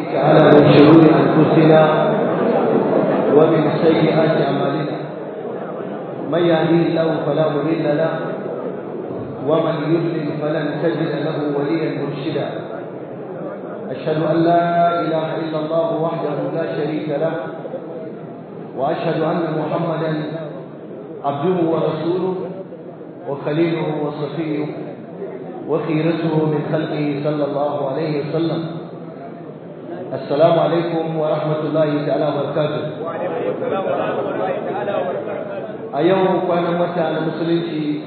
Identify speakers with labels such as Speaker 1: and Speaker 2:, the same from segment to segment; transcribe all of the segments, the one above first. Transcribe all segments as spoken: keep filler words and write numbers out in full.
Speaker 1: تعالى من شرور أنفسنا ومن سيئات أعمالنا من يهديه الله فلا مضل له ومن يضلل فلن تجد له وليا مرشدا أشهد أن لا إله إلا الله وحده لا شريك له وأشهد أن محمدا عبده ورسوله وخليله وصفيه وخيرته من خلقه صلى الله عليه وسلم. السلام عليكم ورحمة الله تعالى وبركاته.
Speaker 2: وعليكم السلام ورحمة الله تعالى وبركاته.
Speaker 1: أيوم كان متى المسلمين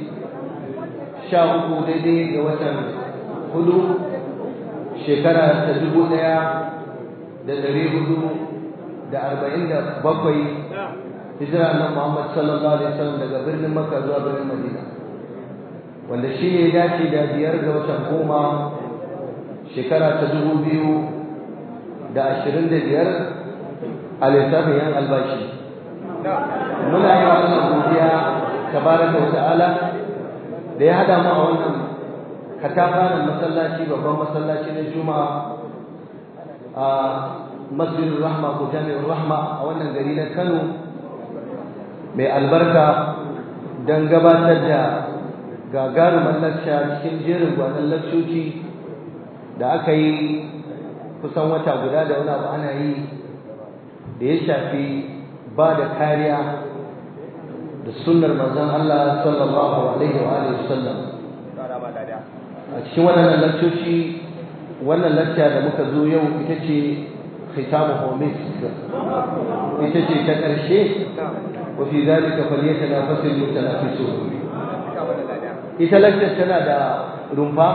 Speaker 1: شاهدوا ديدي وتن هدو شكرا تجبو ديا da dari hudu da arba'in da bakwai hijira na Muhammad sallallahu alaihi wasallam daga birnin Makka zuwa birnin Madina, wanda shi ne dace da biyar ga watan goma shekara ta dubu biyu da ashirin da biyar a lissafin yan albashi. Muna yi wa Allah godiya tabaraka wa ta'ala da ya hada mu a wannan katafaren masallaci, babban masallaci na Juma'a a Masjidul Rahma ko Jami'ur Rahma a wannan gari na Kano mai albarka don gabatar da gagarumar lacca cikin jerin gwanon laccoci da aka yi kusan wata guda da wani abu ana yi da ya shafi ba da kariya da sunnar manzon Allah sallallahu alaihi wa alihi wasallam. A cikin wannan laccoci, wannan lacca da muka zo yau ita ce khitamu homis, ita ce ta ƙarshe, wa fi zalika falyatanafasul mutanafisun. Ita laccar tana da rumfa,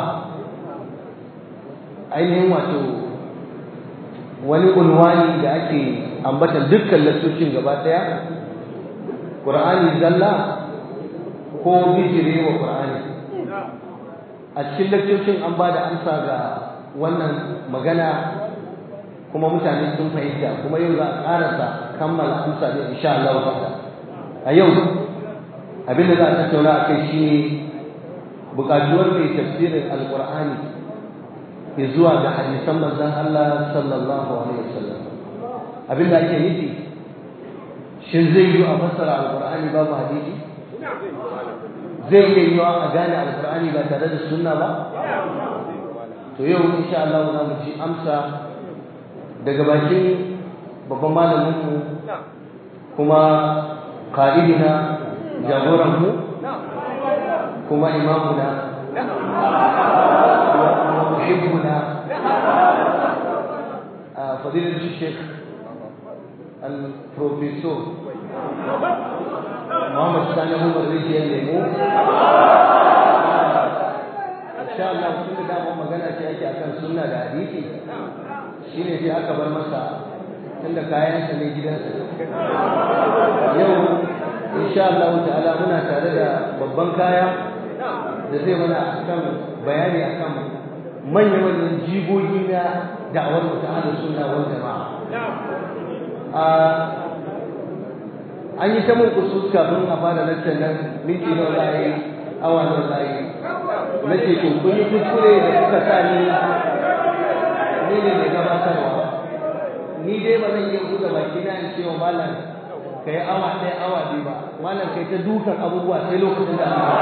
Speaker 1: ainihin wato wani unwani da ake ambatan dukkan laccocin gaba ɗaya, Qur'ani zalla ko bijire wa Qur'ani. A cikin laccocin an ba da amsa ga wannan magana kuma mutane sun fahimta, kuma yau za a ƙarasa kammala amsa ne insha Allah ta'ala. A yau abin da za a tattauna a kai shi ne buƙatuwar mai tafsirin alƙur'ani zuwa ga hadisan manzon Allah sallallahu alaihi wasallam. Abin da ake nufi, shin zai yi a fassara alƙur'ani babu hadisi? Zai iya yiwa a gane alƙur'ani ba tare da sunna ba? To yau insha Allah za mu ci amsa daga bakin babban malaminmu kuma qa'idina, jagoranmu kuma imamuna wa muhibbuna fadilatu Sheikh al-Professor Muhammad Sani Umar Rijiyar Lemo. Insha Allah tun da dama magana ce ake akan sunna da hadisi, shine sai aka bar masa tunda kayansa ne gidansa. Yau insha Allah ta'ala muna tare da babban kaya da zai mana akan bayani akan manya-manyan jigogi na da'awar mu ta ahlus sunna wal jama'a. An yi ta mun kusus kafin a fara lantar nan, minti nawa za a yi, awa nawa za a yi. Na ce to kun yi kuskure da kuka sa ni ni ne mai gabatarwa. Ni dai ba zan iya buɗe baki na in ce wa malam ka yi awa ɗaya awa biyu ba, malam kai ta dukan abubuwa sai lokacin da Allah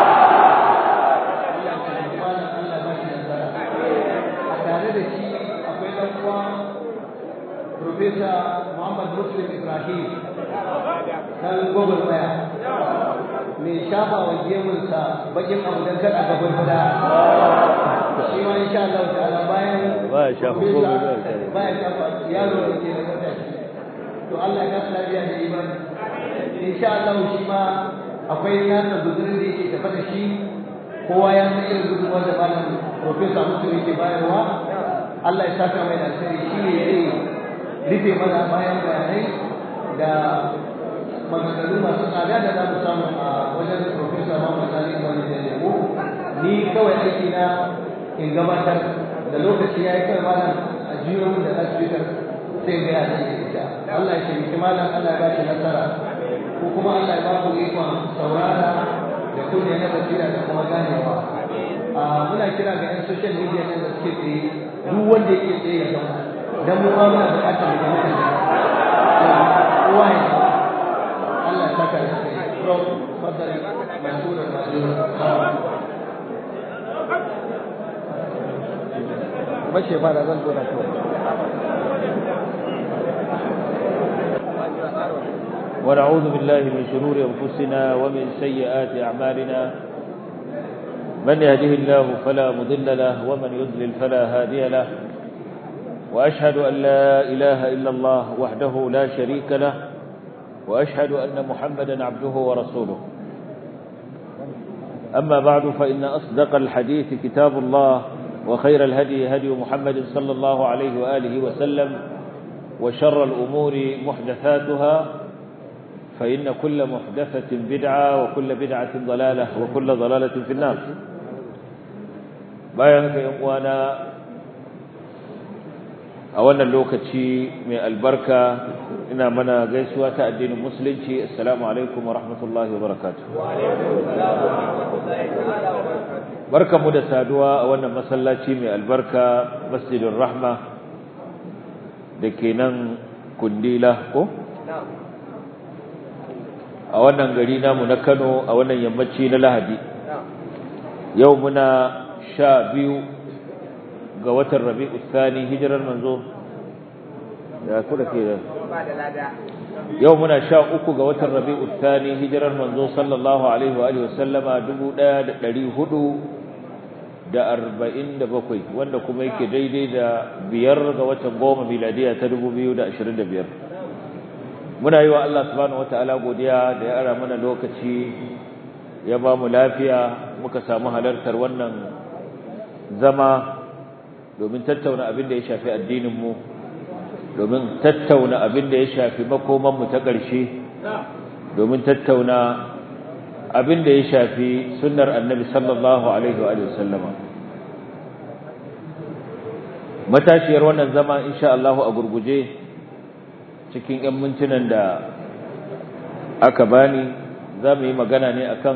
Speaker 1: Allah ba shi nasara. A tare da shi akwai ɗan uwa Profesa Muhammad Muslim Ibrahim ɗan gwagwarmaya mai shafa wa gemunsa bakin abu don kada gaban fada. Shi ma insha Allah ta'ala bayan
Speaker 3: ba ya shafa gwagwarmaya
Speaker 1: ba ya shafa yaro da ke da matashi. To Allah ya sa lafiya da imani. Insha Allah shi ma akwai nasa guzurin da yake tafa da shi, kowa ya san irin gudunmuwar da malam Profesa Muslim yake bayarwa. Allah ya saka mai da alheri, shi ne zai rufe mana bayan bayanai da maganganu masu tsada da za mu samu a wajen Profesa Muhammad Sani wani da lemo. Ni kawai aiki na in gabatar da lokaci ya yi kai malam a jiyo da lasfikar sai ga ya zai ita. Allah ya taimaki malam, Allah ya ba shi nasara, ko kuma Allah ya ba ku ikon saurara da kunne na basira da kuma ganewa. Muna kira ga 'yan social media ne da suke tsaye, duk wanda yake tsaye ya zama dan mu ma muna buƙatar mu ga mutane kowa ya Allah ya saka da kai from fadar mashura mashura bashi ba da zan zo da kai
Speaker 3: ونعوذ بالله من شرور أنفسنا ومن سيئات أعمالنا من يهده الله فلا مضل له ومن يضلل فلا هادي له وأشهد أن لا إله إلا الله وحده لا شريك له وأشهد أن محمدا عبده ورسوله أما بعد فإن أصدق الحديث كتاب الله وخير الهدي هدي محمد صلى الله عليه وآله وسلم وشر الأمور محدثاتها فإن كل محدثة بدعة وكل بدعة ضلالة وكل ضلالة في النار بايعك يا إخوانا أولا لوكتشي من البركة إنا منا قيسوة الدين المسلم السلام عليكم ورحمة الله وبركاته بركة مدى سادوا أولا مسلاتي من البركة مسجد الرحمة لكينا كنديلة a wannan gari namu na Kano a wannan yammaci na Lahadi yau muna sha biyu ga watan Rabi'u Thani hijirar manzo da kuda ke yau muna sha uku ga watan Rabi'u Thani hijirar manzo sallallahu alaihi wa alihi wasallama dubu ɗaya da ɗari hudu da arba'in da bakwai wanda kuma yake daidai da biyar ga watan goma miladiya ta dubu biyu da ashirin da biyar muna yi wa Allah subhanahu wataala godiya da ya ara mana lokaci ya ba mu lafiya muka samu halartar wannan zama domin tattauna abin da ya shafi addinin mu domin tattauna abin da ya shafi makoman mu ta ƙarshe domin tattauna abin da ya shafi sunnar annabi sallallahu alaihi wa sallama matashiyar wannan zama insha Allah a gurguje cikin ‘yan mintunan da aka bani za mu yi magana ne akan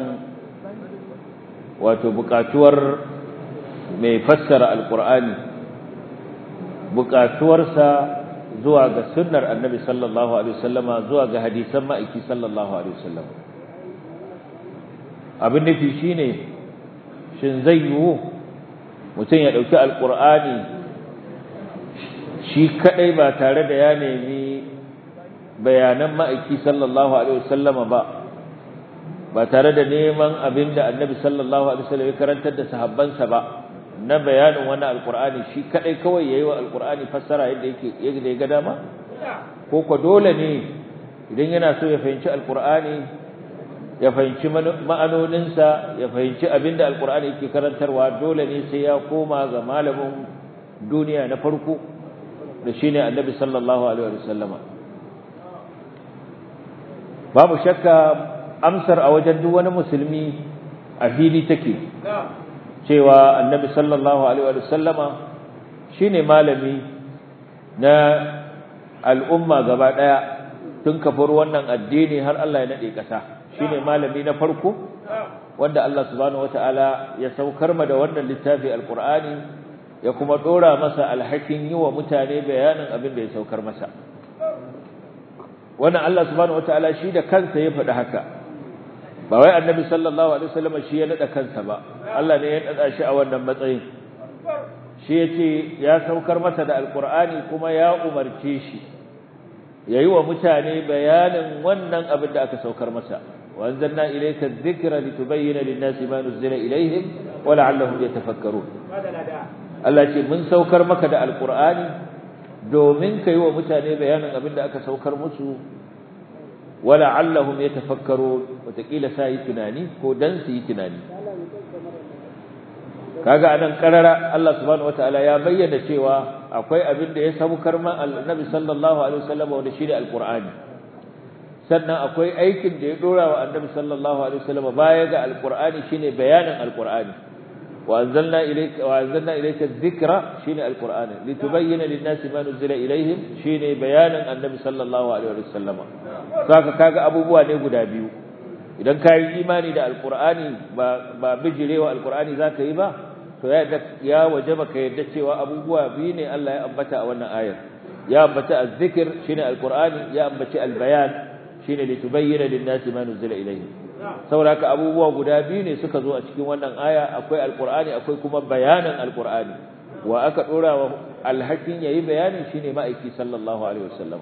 Speaker 3: wato buƙatuwar mai fassara alƙur'ani buƙatuwarsa zuwa ga sunnar annabi sallallahu alaihi wasallama zuwa ga hadisan ma'aiki sallallahu alaihi wasallam abin nufi shine shin zai yiwu mutum ya ɗauki alƙur'ani shi kaɗai ba tare da ya nemi bayanan ma'aiki sallallahu alaihi wasallama ba ba tare da neman abinda annabi sallallahu alaihi wasallam ya karantar da sahabbansa ba na bayanin wannan alqur'ani shi kadai kawai yayi wa alqur'ani fassara yadda yake yadda ya ga dama ko ko dole ne idan yana so ya fahimci alqur'ani ya fahimci ma'anoninsa ya fahimci abinda alqur'ani yake karantarwa dole ne sai ya koma ga malamin duniya na farko da shine annabi sallallahu alaihi wasallama babu shakka amsar a wajen duk wani musulmi a fili take cewa annabi sallallahu alaihi wa sallama shine malami na al'umma gaba daya tun kafar wannan addini har Allah ya nade kasa shine malami na farko wanda Allah subhanahu wataala ya saukar ma da wannan littafi alqur'ani ya kuma dora masa alhakin yi wa mutane bayanin abin da ya saukar masa wannan Allah subhanahu wataala shi da kansa ya faɗi haka ba wai annabi sallallahu alaihi wasallam shi ya nada kansa ba Allah ne ya nada shi a wannan matsayin shi yace ya saukar masa da alqur'ani kuma ya umarce shi yayi wa mutane bayanin wannan abin da aka saukar masa wa anzalna ilayka adh-dhikra litubayyana lin-nasi ma nuzila ilayhim wa la'allahum yatafakkarun Allah ce mun saukar maka da alqur'ani domin kai wa mutane bayanin abin da aka saukar musu wala allahum yatafakkaru watakila sai tunani ko dan su yi tunani kaga anan karara Allah subhanahu wataala ya bayyana cewa akwai abin da ya saukar ma annabi sallallahu alaihi wasallam wanda shi da alqur'ani sannan akwai aikin da ya dora wa annabi sallallahu alaihi wasallam baya ga alqur'ani shine bayanin alqur'ani وأنزلنا إليك وأنزلنا إليك الذكر شين القرآن لتبين للناس ما نزل إليهم شين بيانا النبي صلى الله عليه وسلم فك كاga abubuwa ne guda biyu idan kai imani da alqur'ani ba ba bijire wa alqur'ani zaka yi ba to ya ya wajaba ka yadda cewa abubuwa biyu ne Allah ya ambata a wannan ayar ya ambata az-zikr shine al-qur'ani ya ambaci al-bayan shine litubayyana lin-nasi ma nuzila ilayhim saboda haka abubuwa guda biyu ne suka zo a cikin wannan aya akwai al-qur'ani akwai kuma bayanan al-qur'ani wa aka dora wa alhakin yayi bayani shine ma'aiki sallallahu alaihi wasallam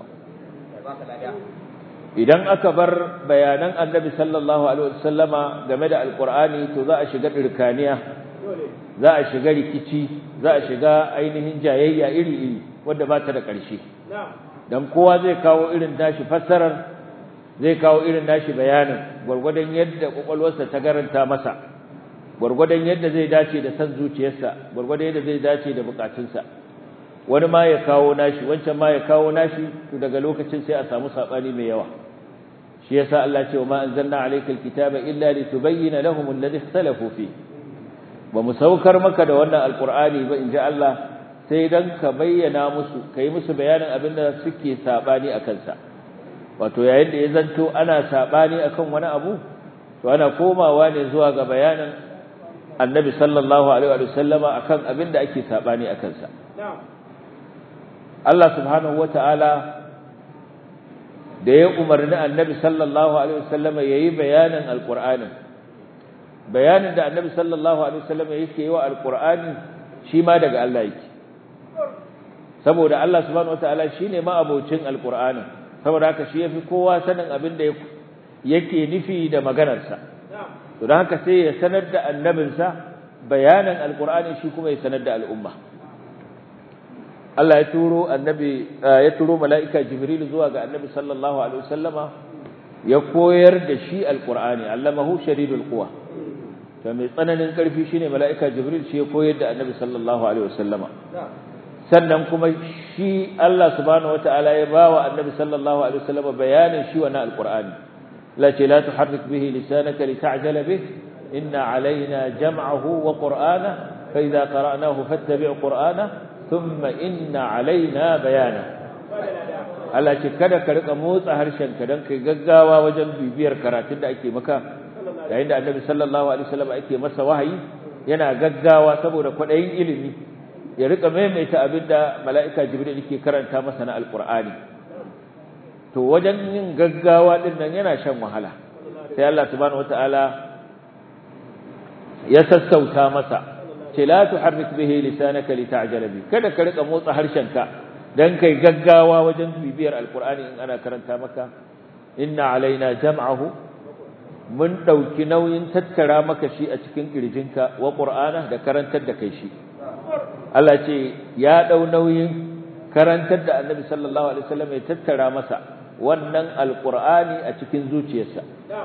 Speaker 3: idan aka bar bayanan annabi sallallahu alaihi wasallama game da alqur'ani to za a shiga dirkaniya za a shiga rikici za a shiga ainihin jayayya iri iri wanda ba ta da ƙarshe dan kowa zai kawo irin tashi fassarar zai kawo irin nashi bayanin gurgurdan yadda kokolwarsa ta garanta masa gurgurdan yadda zai dace da san zuciyarsa gurgurdan yadda zai dace da bukatunsa wani ma ya kawo nashi wancan ma ya kawo nashi to daga lokacin sai a samu sabani mai yawa shi yasa Allah ce wa ma anzalna alaykal kitaba illa litubayyana lahum alladhi ikhtalafu fi ba mu saukar maka da wannan alqur'ani ba inji Allah sai dan ka bayyana musu kai musu bayanin abinda suke sabani akan sa wato yayin da ya zanto ana sabani akan wani abu to ana komawa ne zuwa ga bayanin annabi sallallahu alaihi wa sallama akan abinda ake sabani akan sa Allah subhanahu wataala da ya umarni annabi sallallahu alaihi wasallam yayi bayanin alqur'ani bayanin da annabi sallallahu alaihi wasallam yake yi wa alqur'ani shi ma daga Allah yake saboda Allah subhanahu wataala shine ma abocin alqur'ani saboda haka shi yafi kowa sanin abin da yake nufi da maganarsa to dan haka sai ya sanar da annabinsa bayanin alqur'ani shi kuma ya sanar da al'umma Allah ya turo annabi ya turo malaika Jibril zuwa ga annabi sallallahu alaihi wasallama ya koyar da shi alqur'ani allamahu shadidul quwa to mai tsananin karfi shine malaika Jibril shi ya koyar da annabi sallallahu alaihi wasallama sannan kuma shi Allah subhanahu wataala ya bawa annabi sallallahu alaihi wasallama bayanin shi wannan alqur'ani la ce la tuharrik bihi lisanaka lita'jala bih inna alaina jam'ahu wa qur'ana fa idza qara'nahu fattabi' qur'ana thumma inna alaina bayana Allah ce kada ka rika motsa harshenka dan kai gaggawa wajen bibiyar karatun da ake maka yayin da Annabi sallallahu alaihi wasallam ake masa wahayi yana gaggawa saboda kwadayin ilimi ya rika maimaita abinda mala'ika Jibril yake karanta masa na alqur'ani to wajen yin gaggawa din nan yana shan wahala sai Allah subhanahu wataala ya sassauta masa ce la tuharrik bihi lisanaka lita'jala bi kada ka rika motsa harshenka dan kai gaggawa wajen bibiyar alqur'ani in ana karanta maka inna alaina jam'ahu mun dauki nauyin tattara maka shi a cikin kirjinka wa qur'ana da karantar da kai shi Allah ce ya dau nauyin karantar da annabi sallallahu alaihi wasallam ya tattara masa wannan alqur'ani a cikin zuciyarsa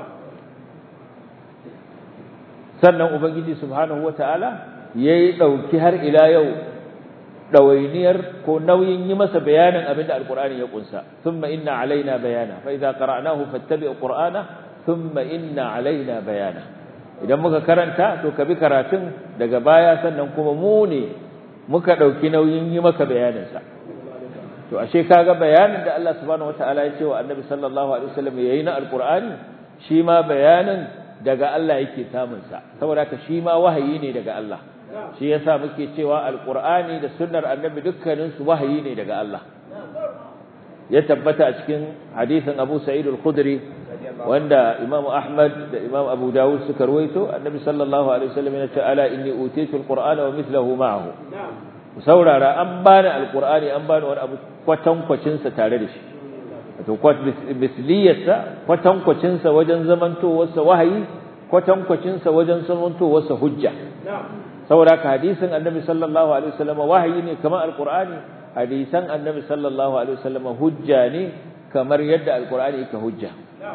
Speaker 3: sannan ubangiji subhanahu wataala yayi dauki har ila yau dawainiyar ko nauyin yi masa bayanin abinda alqur'ani ya kunsa thumma inna alaina bayana fa idza qara'nahu fattabi' qur'ana thumma inna alaina bayana idan muka karanta to ka bi karatun daga baya sannan kuma mu ne muka dauki nauyin yi maka bayanin sa to ashe kaga bayanin da Allah subhanahu wataala ya ce wa annabi sallallahu alaihi wasallam yayi na alqur'ani shi ma bayanin daga Allah yake samun sa saboda haka shi ma wahayi ne daga Allah shi yasa muke cewa alqur'ani da sunnar annabi dukkanin su wahayi ne daga Allah ya tabbata a cikin hadisin Abu Sa'id al-Khudri wanda Imam Ahmad da Imam Abu Dawud suka rawaito annabi sallallahu alaihi wasallam ya ce ala inni utitu al-qur'ana wa mithluhu ma'ahu saurara an bani alqur'ani an bani wani abu kwatankwacin sa tare da shi to kwat misliyarsa kwatankwacin sa wajen zamantowar sa wahayi kwatankwacin sa wajen zamantowar sa hujja saboda haka hadisin annabi sallallahu alaihi wasallam wahayi ne kamar alqur'ani hadisan annabi sallallahu alaihi wasallam hujja ne kamar yadda alqur'ani yake hujja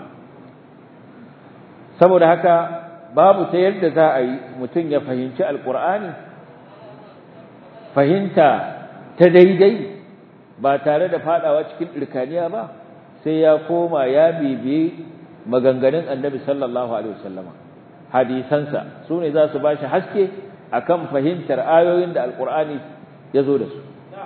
Speaker 3: saboda haka babu ta yadda za a yi mutum ya fahimci alqur'ani fahimta ta daidai ba tare da fadawa cikin dirkaniya ba sai ya koma ya bibiye maganganun annabi sallallahu alaihi wasallam hadisansa sune za su bashi haske akan fahimtar ayoyin da alqur'ani yazo da su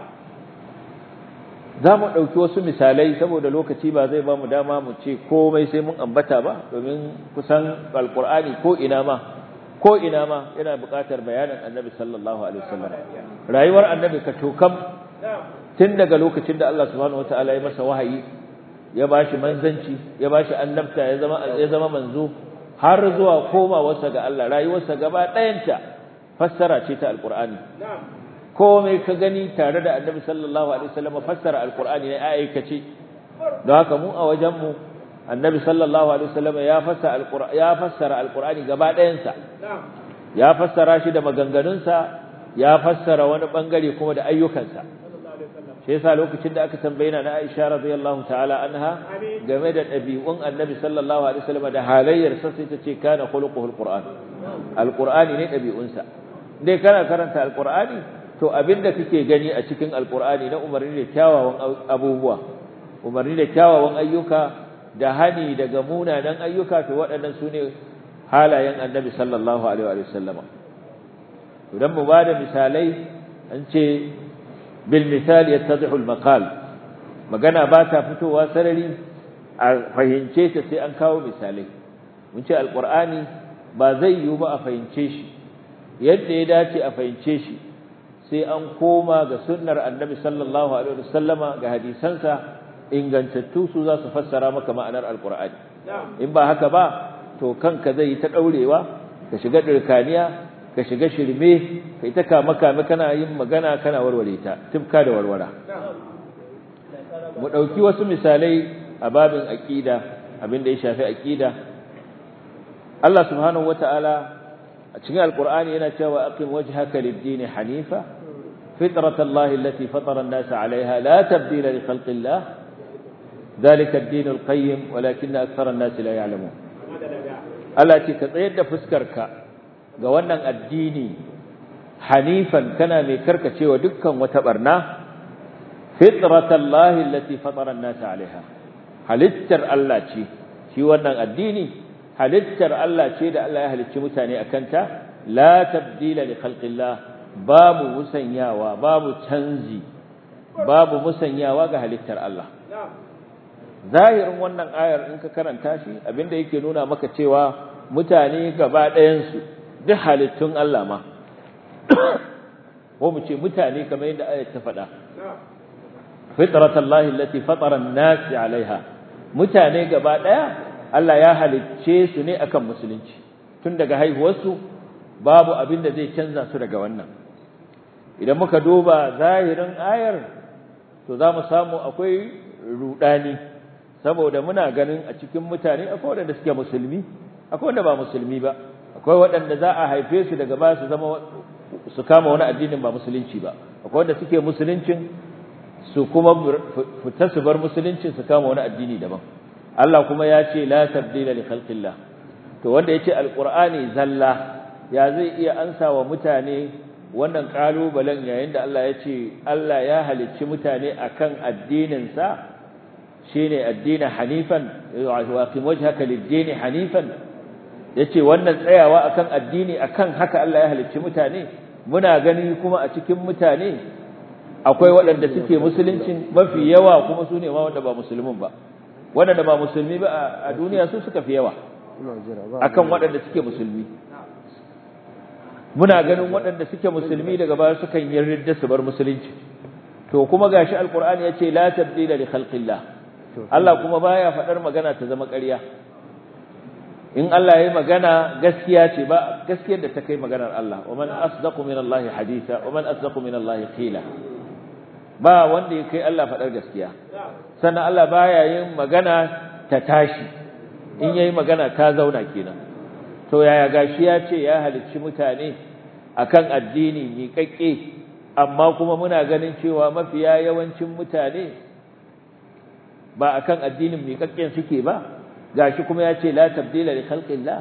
Speaker 3: zamu dauki wasu misalai saboda lokaci ba zai ba mu dama mu ce komai sai mun ambata ba domin kusan alqur'ani ko ina ma ko ina ma yana buƙatar bayanin annabi sallallahu alaihi wasallam rayuwar annabi ka tokam tun daga lokacin da Allah subhanahu wataala ya masa wahayi ya bashi manzanci ya bashi annabta ya zama ya zama manzo har zuwa komawarsa ga Allah rayuwarsa gaba ɗayanta fassara ce ta alqur'ani komai ka gani tare da annabi sallallahu alaihi wasallam fassara alqur'ani ne aikace don haka mu a wajen mu annabi sallallahu alaihi wasallam ya fassara alqur'ani ya fassara alqur'ani gaba ɗayansa ya fassara shi da maganganunsa ya fassara wani bangare kuma da ayyukansa shi yasa lokacin da aka tambaye na Aisha radiyallahu ta'ala anha game da dabi'un annabi sallallahu alaihi wasallam da halayyar sa sai ta ce kana khuluquhul qur'an alqur'ani ne dabi'unsa dai kana karanta alqur'ani to abinda kake gani a cikin alqur'ani na umarni da kyawawan abubuwa umarni da kyawawan ayyuka da hani daga munanan ayyuka to waɗannan sune halayen annabi sallallahu alaihi wa sallama idan mu bada misalai an ce bil misal yattadhihu al maqal magana ba ta fitowa sarari a fahimce ta sai an kawo misalai mun ce alqur'ani ba zai yiwu ba a fahimce shi yadda ya dace a fahimce shi sai an koma ga sunnar annabi sallallahu alaihi wa sallama ga hadisansa ingantattu su za su fassara maka ma'anar alqur'ani in ba haka ba to kanka zai ta daurewa ka shiga dirkaniya ka shiga shirme kai ta kama kame kana yin magana kana warware ta tufka da warwara mu dauki wasu misalai a babin aqida abinda ya shafi aqida Allah subhanahu wataala a cikin alqur'ani yana cewa aqim wajhaka lid-din hanifa fitratallahi allati fatara an-nasa 'alayha la tabdila li khalqillah dhalika ad-din al-qayyim walakinna akthara an-nasi la ya'lamun Allah ce ka tsayar da fuskarka ga wannan addini hanifan kana mai karkacewa dukkan wata barna fitratallahi allati fatara an-nas 'alayha halittar Allah ce shi wannan addini halittar Allah ce da Allah ya halicci mutane akan ta la tabdila li khalqillah babu musanyawa babu canji babu musanyawa ga halittar Allah zahirin wannan ayar in ka karanta shi abinda yake nuna maka cewa mutane gaba ɗayan su duk halittun Allah ma ko mu ce mutane kamar yadda ayat ta faɗa fitratallahi allati fatara an-nas 'alayha mutane gaba ɗaya Allah ya halicce su ne akan musulunci tun daga haihuwarsu babu abin da zai canza su daga wannan idan muka duba zahirin ayar to za mu samu akwai rudani saboda muna ganin a cikin mutane akwai waɗanda suke musulmi akwai wanda ba musulmi ba akwai waɗanda za a haife su daga ba su zama su kama wani addinin ba musulunci ba akwai wanda suke musuluncin su kuma fita su bar musuluncin su kama wani addini daban Allah kuma ya ce la tabdila li khalqillah to wanda yace alqur'ani zalla ya zai iya ansa wa mutane wannan kalubalen yayin da Allah ya ce Allah ya halicci mutane akan addinin sa shine addinin hanifan wa qim wajhaka lid-din hanifan yace wannan tsayawa akan addini akan haka Allah ya halicci mutane muna gani kuma a cikin mutane akwai waɗanda suke musuluncin mafi yawa kuma su ne ma wanda ba musulmin ba waɗanda ba musulmi ba a duniya su suka fi yawa akan waɗanda suke musulmi muna ganin waɗanda suke musulmi daga baya sukan yi ridda su bar musulunci to kuma gashi alqur'ani yace la tabdila li khalqillah Allah kuma baya faɗar magana ta zama ƙarya in Allah yayi magana gaskiya ce ba gaskiyar da ta kai maganar Allah wa man asdaqu min Allah haditha wa man asdaqu min Allah qila ba wanda ya kai Allah faɗar gaskiya sannan Allah baya yin magana ta tashi in yayi magana ta zauna kenan to yaya gashi ya ce ya halicci mutane akan addini miƙaƙƙe amma kuma muna ganin cewa mafiya yawancin mutane ba akan addinin miƙaƙƙen suke ba gashi kuma ya ce la tabdila li khalqillah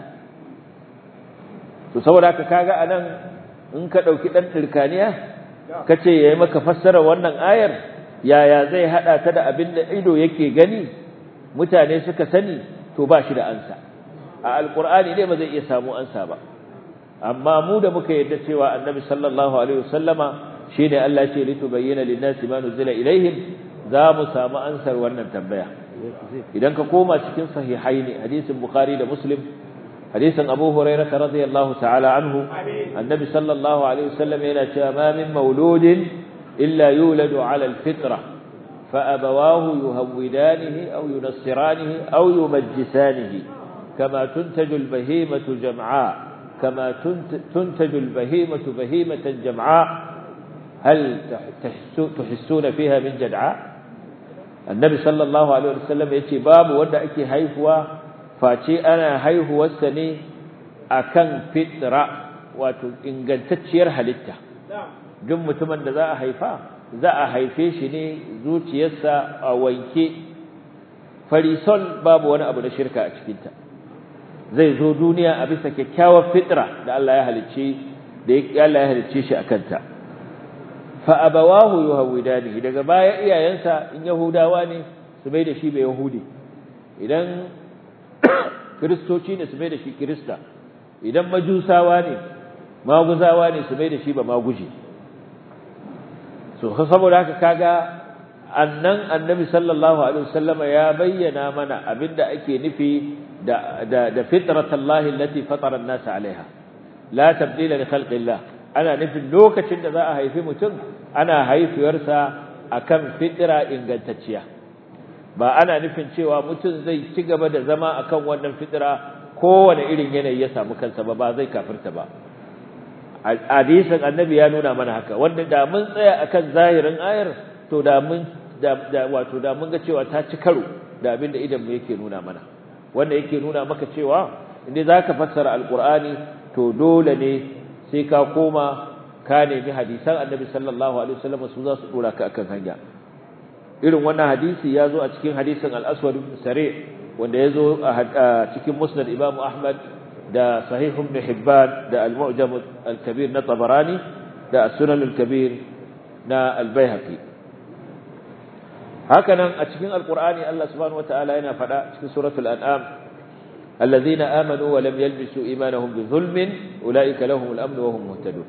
Speaker 3: to saboda haka kaga anan in ka dauki dan turkaniya kace yayi maka fassara wannan ayar yaya zai hada ta da abin da ido yake gani mutane suka sani to ba shi da ansa a alqur'ani dai ba zai iya samu ansa ba amma mu da muka yadda cewa annabi sallallahu alaihi wasallama shine Allah ya ce litubayyana lin-nasi ma nuzila ilaihim za mu samu ansar wannan tambaya idan ka koma cikin sahihaini hadisin bukhari da muslim hadisin Abu Hurairah radiyallahu ta'ala anhu annabi sallallahu alaihi wasallam yana cewa ma min mauludin illa yuladu ala alfitra fa abawahu yuhawidanihi aw yunassiranihi aw yumajjisanihi kama tuntaju albahimatu jam'a kama tuntaju albahimatu bahimatan jam'a hal tuhissuna fiha min jad'a annabi sallallahu alaihi wasallam yace babu wanda ake haihuwa face ana haihuwarsa ne akan fitra wato ingantacciyar halitta duk mutumin da za a haifa za a haife shi ne zuciyarsa a wanke farisol babu wani abu na shirka a cikinta zai zo duniya a bisa kyakkyawar fitra da Allah ya halicce da Allah ya halicce shi akan ta fa abawahu yuhawidanihi daga baya iyayensa in yahudawa ne su bai da shi bai yahudi idan kristoci ne su bai da shi krista idan majusawa ne maguzawa ne su bai da shi ba maguji so saboda haka kaga annan annabi sallallahu alaihi wasallama ya bayyana mana abinda ake nufi da da, da fitratallahi allati fatara an-nas alaiha la tabdila li khalqillah ana nufin lokacin da za a haifi mutum ana haifiyarsa akan fitra ingantacciya ba ana nufin cewa mutum zai ci gaba da zama akan wannan fitra kowane irin yanayi ya samu kansa ba ba zai kafirta ba hadisin annabi ya nuna mana haka wanda da mun tsaya akan zahirin ayar to da mun da wato da mun ga cewa ta ci karo da abin da idan mu yake nuna mana wanda yake nuna maka cewa inda zaka fassara alqur'ani to dole ne sai ka koma ka nemi hadisan annabi sallallahu alaihi wasallam su za su dora ka akan hanya irin wannan hadisi ya zo a cikin hadisin al-aswad ibn sari wanda ya zo a cikin musnad imam ahmad da sahih ibn hibban da al-mu'jam al-kabir na tabarani da as-sunan al-kabir na al-baihaqi hakanan a cikin al-qur'ani Allah subhanahu wataala yana fada cikin suratul an'am alladhina amanu wa lam yalbisu imanahum bi dhulmin ulaika lahumul amn wa hum muhtadun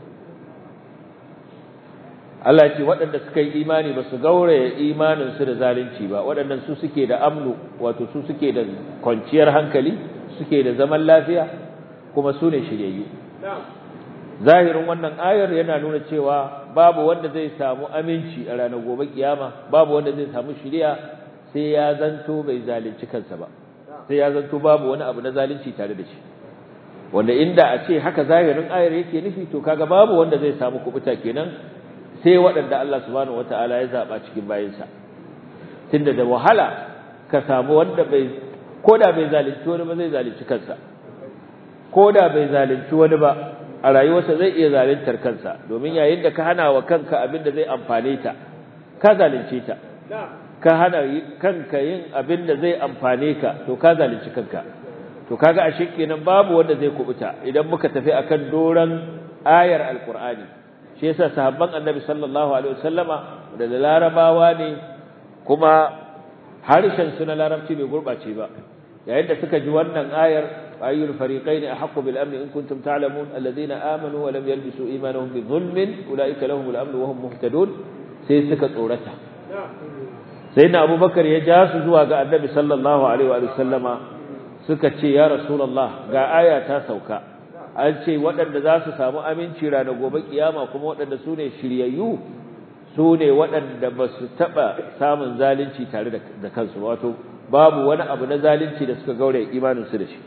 Speaker 3: Allah ce waɗanda suka yi imani ba su gauraya imaninsu da zalunci ba waɗannan su suke da amnu wato su suke da kwanciyar hankali suke da zaman lafiya kuma su ne shiryayyu zahirin wannan ayar yana nuna cewa babu wanda zai samu aminci a ranar gobe kiyama babu wanda zai samu shiriya sai ya zanto bai zalunci kansa ba sai ya zanto babu wani abu na zalunci tare da shi wanda inda a ce haka zahirin ayar yake nufi to kaga babu wanda zai samu kubuta kenan sai waɗanda Allah subhanahu wataala ya zaba cikin bayinsa tunda da wahala ka samu wanda bai koda bai zalunci wani ba zai zalunci kansa koda bai zalunci wani ba a rayuwarsa zai iya zaluntar kansa domin yayin da ka hana wa kanka abin da zai amfane ta ka zalunce ta ka hana kanka yin abin da zai amfane ka to ka zalunci kanka to kaga ashe kenan babu wanda zai kubuta idan muka tafi akan doran ayar alqur'ani shi yasa sahabban annabi sallallahu alaihi wasallama da larabawa ne kuma harshen su na larabci bai gurbace ba yayin da suka ji wannan ayar ayyul fariqain ahqqu bil amn in kuntum ta'lamun alladhina amanu wa lam yalbisu imanuhum bi dhulmin ulaika lahumul amn wa hum muhtadun sai suka tsorata sayyidina abubakar ya ja su zuwa ga annabi sallallahu alaihi wa sallama suka ce ya rasulullah ga aya ta sauka an ce waɗanda za su samu aminci ranar gobe kiyama kuma waɗanda su ne shiryayyu su ne waɗanda ba su taɓa samun zalunci tare da kansu wato babu wani abu na zalunci da suka gaure imaninsu da shi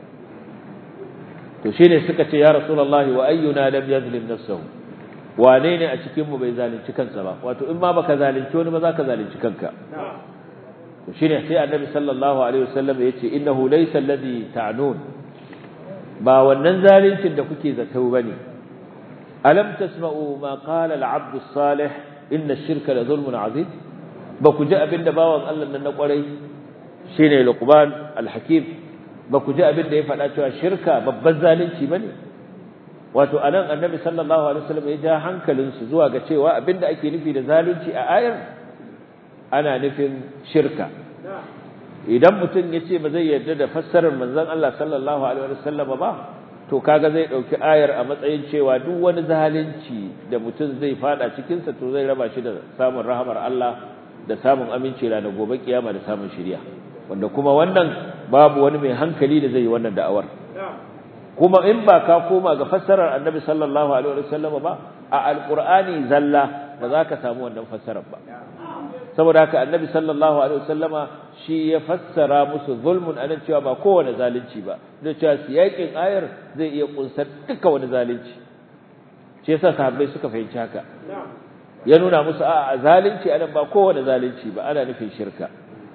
Speaker 3: to shine suka ce ya rasulullahi wa ayyuna lam yazlim nafsahu wane ne a cikin mu bai zalunci kansa ba wato in ma baka zalunci wani ba za ka zalunci kanka to shine sai annabi sallallahu alaihi wasallam yace innahu laysa alladhi ta'nun ba wannan zaluncin da kuke zato bane alam tasma'u ma qala al-'abd as-salih inna ash-shirka la zulmun 'azim ba ku ji abinda bawan Allah nan na kwarai shine Luqman al-Hakim ba ku ji abinda ya faɗa cewa shirka babban zalunci bane wato anan annabi sallallahu alaihi wasallam ya ja hankalin su zuwa ga cewa abinda ake nufi da zalunci a ayar ana nufin shirka idan mutum ya ce ba zai yarda da fassarar manzon Allah sallallahu alaihi wasallam ba to kaga zai dauki ayar a matsayin cewa duk wani zalunci da mutum zai fada cikin sa to zai raba shi da samun rahamar Allah da samun aminci ranar gobe kiyama da samun shiriya wanda kuma wannan babu wani mai hankali da zai yi wannan da'awar kuma in ba ka koma ga fassarar annabi sallallahu alaihi wasallam ba a alqur'ani zalla ba za ka samu wannan fassarar ba saboda haka annabi sallallahu alaihi wasallama shi ya fassara musu zulmun anan cewa ba kowane zalunci ba da cewa siyakin ayar zai iya kunsar duka wani zalunci shi yasa sahabbai suka fahimci haka ya nuna musu a zalunci anan ba kowane zalunci ba ana nufin shirka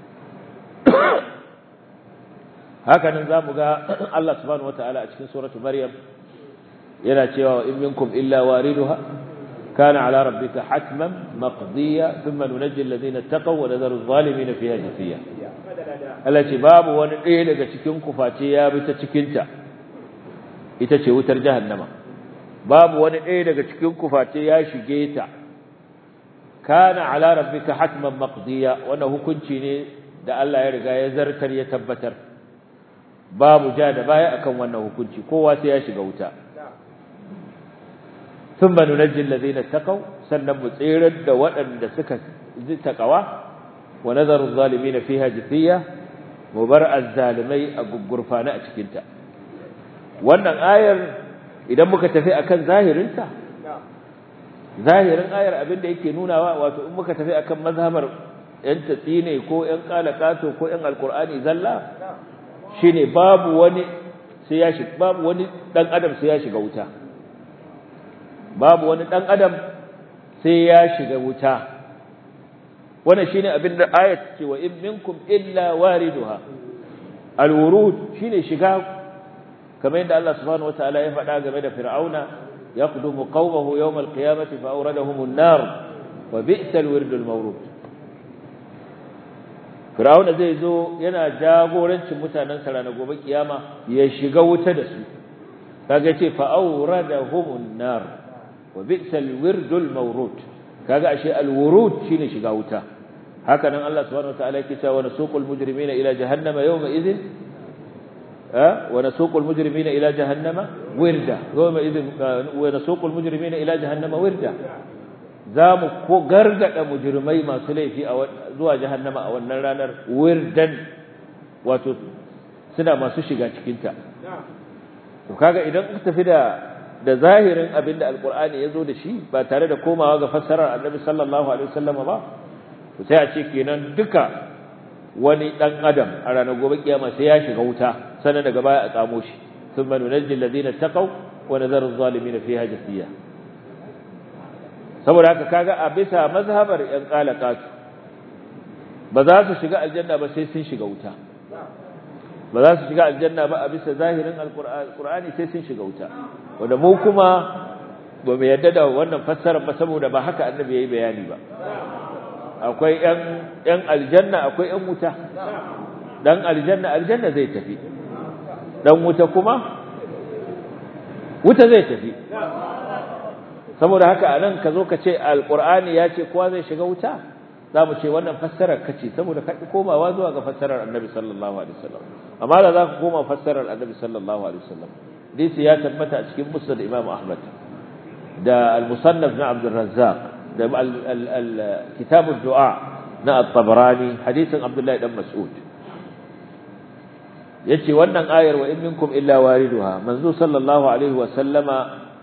Speaker 3: haka nan zamu ga Allah subhanahu wataala a cikin suratul maryam yana cewa in minkum illa wariduha kana ala rabbika hatman maqdiya thumma nunajji alladhina taqaw wa nadharu adh-dhalimin fiha jafiya Allah ce babu wani ɗaya daga cikin ku face ya bi ta cikin ta ita ce wutar jahannama babu wani ɗaya daga cikin ku face ya shige ta kana ala rabbika hatman maqdiya wannan hukunci ne da Allah ya riga ya zartar ya tabbatar babu ja da baya akan wannan hukunci kowa sai ya shiga wuta thumma nunajji alladhina taqaw sannan mu tsirar da waɗanda suka ji taqawa wa nadharu adh-dhalimin fiha jithiya mu bar azzalimai a gugurfana a cikin ta wannan ayar idan muka tafi akan zahirinta zahirin ayar abinda yake nunawa wato in muka tafi akan mazhabar yan tatsine ko yan qalaqato ko yan alqur'ani zalla shine babu wani sai ya shiga babu wani dan adam sai ya shiga wuta babu wani dan adam sai ya shiga wuta wannan shine abinda ayat ce wa in minkum illa wariduha alwurud shine shiga kamar yadda Allah subhanahu wataala ya faɗa game da fir'auna yaqdumu qawmahu yawm alqiyamati fa awradahum an-nar wa bi'sal wirdul mawrud fir'auna zai zo yana jagorancin mutanen sa ranar gobe kiyama ya shiga wuta da su kaga ce fa awradahum an-nar wa bi'sal wirdul mawrud kaga ashe al-wurud shine shiga wuta haka nan Allah subhanahu wataala yake cewa nasuqul mujrimina ila jahannama yawma idhin ها ونسوق المجرمين إلى جهنم وردا يومئذ ونسوق المجرمين إلى جهنم وردا زام غرغد مجرمي ما سليفي أو زوا جهنم أو النار وردا wato suna masu shiga cikin ta to kaga idan ka tafi da da zahirin abinda alqur'ani yazo da shi ba tare da komawa ga fassarar annabi sallallahu alaihi wasallam ba to sai a ce kenan duka wani dan adam a ranar gobe kiyama sai ya shiga wuta sannan daga baya a tsamo shi thumma nunajji alladhina taqaw wa nadharu adh-dhalimin fiha jathiya saboda haka kaga a bisa mazhabar yan qalaqat ba za su shiga aljanna ba sai sun shiga wuta ba za su shiga aljanna ba a bisa zahirin alqur'ani sai sun shiga wuta wanda mu kuma ba mu yadda da wannan fassarar ba saboda ba haka annabi yayi bayani ba akwai yan yan aljanna akwai yan wuta dan aljanna aljanna zai tafi dan wuta kuma wuta zai tafi saboda haka anan ka zo ka ce alqur'ani ya ce kowa zai shiga wuta zamu ce wannan fassarar kace saboda ka komawa zuwa ga fassarar annabi sallallahu alaihi wasallam amma da za ka koma fassarar annabi sallallahu alaihi wasallam hadisi ya tabbata a cikin musnad imam ahmad da al-musannaf na abd al-razzaq da al-kitab ad-du'a na at-tabarani hadisin abdullahi dan mas'ud yace wannan ayar wa in minkum illa wariduha manzo sallallahu alaihi wa sallama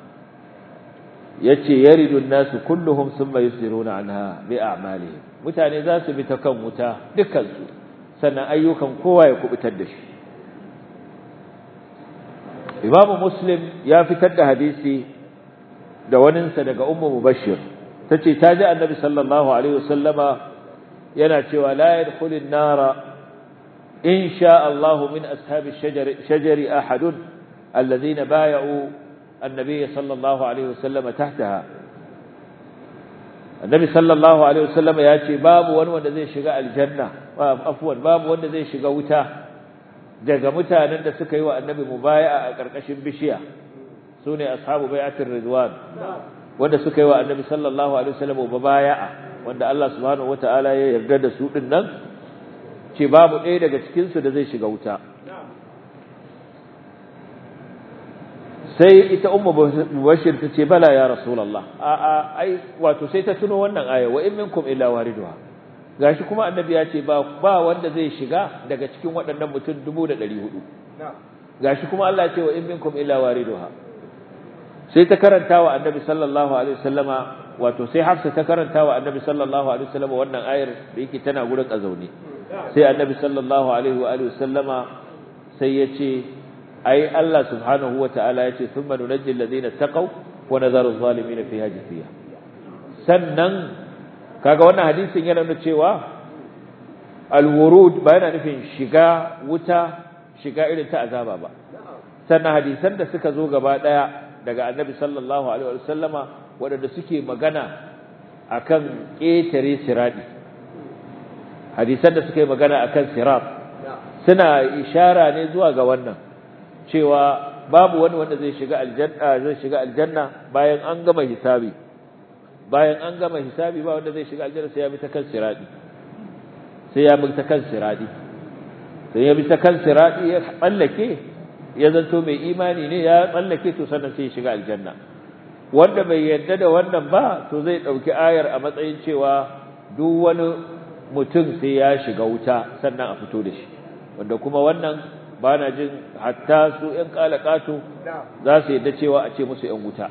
Speaker 3: yace yaridu an-nasu kulluhum thumma yusiruna anha bi a'malihim mutane za su bi ta kan wuta dukkan su sannan ayyukan kowa ya kubutar da shi Imam Muslim ya fitar da hadisi da waninsa daga Ummu Mubashshir tace ta ji Annabi sallallahu alaihi wa sallama yana cewa la yadkhulun nara إن شاء الله من أصحاب الشجر شجر أحد الذين بايعوا النبي صلى الله عليه وسلم تحتها النبي صلى الله عليه وسلم يأتي باب وان زي شقاء الجنة عفوا باب وان زي شقاء وتا daga mutanen da suka yi wa annabi mubaya'a a karkashin bishiya sune ashabu bai'atir ridwan wanda suka yi wa annabi sallallahu alaihi wasallam mubaya'a wanda Allah subhanahu wataala ya yarda da su din nan ce babu ɗaya daga cikinsu da zai shiga wuta sai ita ummu mubashir ta ce bala ya rasulullah a a ai wato sai ta tuno wannan aya wa in minkum illa wariduha gashi kuma annabi ya ce ba ba wanda zai shiga daga cikin waɗannan mutum dubu da ɗari hudu gashi kuma Allah ya ce wa in minkum illa wariduha sai ta karanta wa annabi sallallahu alaihi wasallama wato sai Hafsa ta karanta wa annabi sallallahu alaihi wasallama wannan ayar da yake tana gurin azauni sai annabi sallallahu alaihi wa alihi wasallama sai ya ce ai Allah subhanahu wa ta'ala ya ce thumma nunajji alladhina taqaw wa nadharu adh-dhalimin fiha jithiya sannan kaga wannan hadisin yana nuna cewa al-wurud ba yana nufin shiga wuta shiga irin ta azaba ba sannan hadisan da suka zo gaba daya daga annabi sallallahu alaihi wa sallama wadanda suke magana akan ƙetare sirati hadisan da suke magana akan sirat suna ishara ne zuwa ga wannan cewa babu wani wanda zai shiga aljanna zai shiga aljanna bayan an gama hisabi bayan an gama hisabi ba wanda zai shiga aljanna sai ya bi ta kan sirati sai ya bi ta kan sirati sai ya bi ta kan sirati ya tsallake ya zanto mai imani ne ya tsallake to sannan sai ya shiga aljanna wanda bai yarda da wannan ba to zai dauki ayar a matsayin cewa duk wani mutum sai ya shiga wuta sannan a fito da shi wanda kuma wannan ba na jin hatta su ƴan kalakatu za su yarda cewa a ce musu ƴan wuta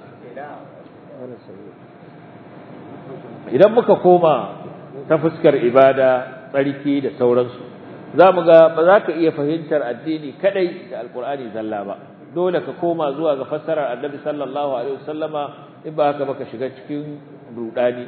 Speaker 3: idan muka koma ta fuskar ibada tsarki da sauransu za mu ga ba za ka iya fahimtar addini kadai da alkur'ani zalla ba dole ka koma zuwa ga fassarar annabi sallallahu alaihi wasallama in ba haka ba ka shiga cikin rudani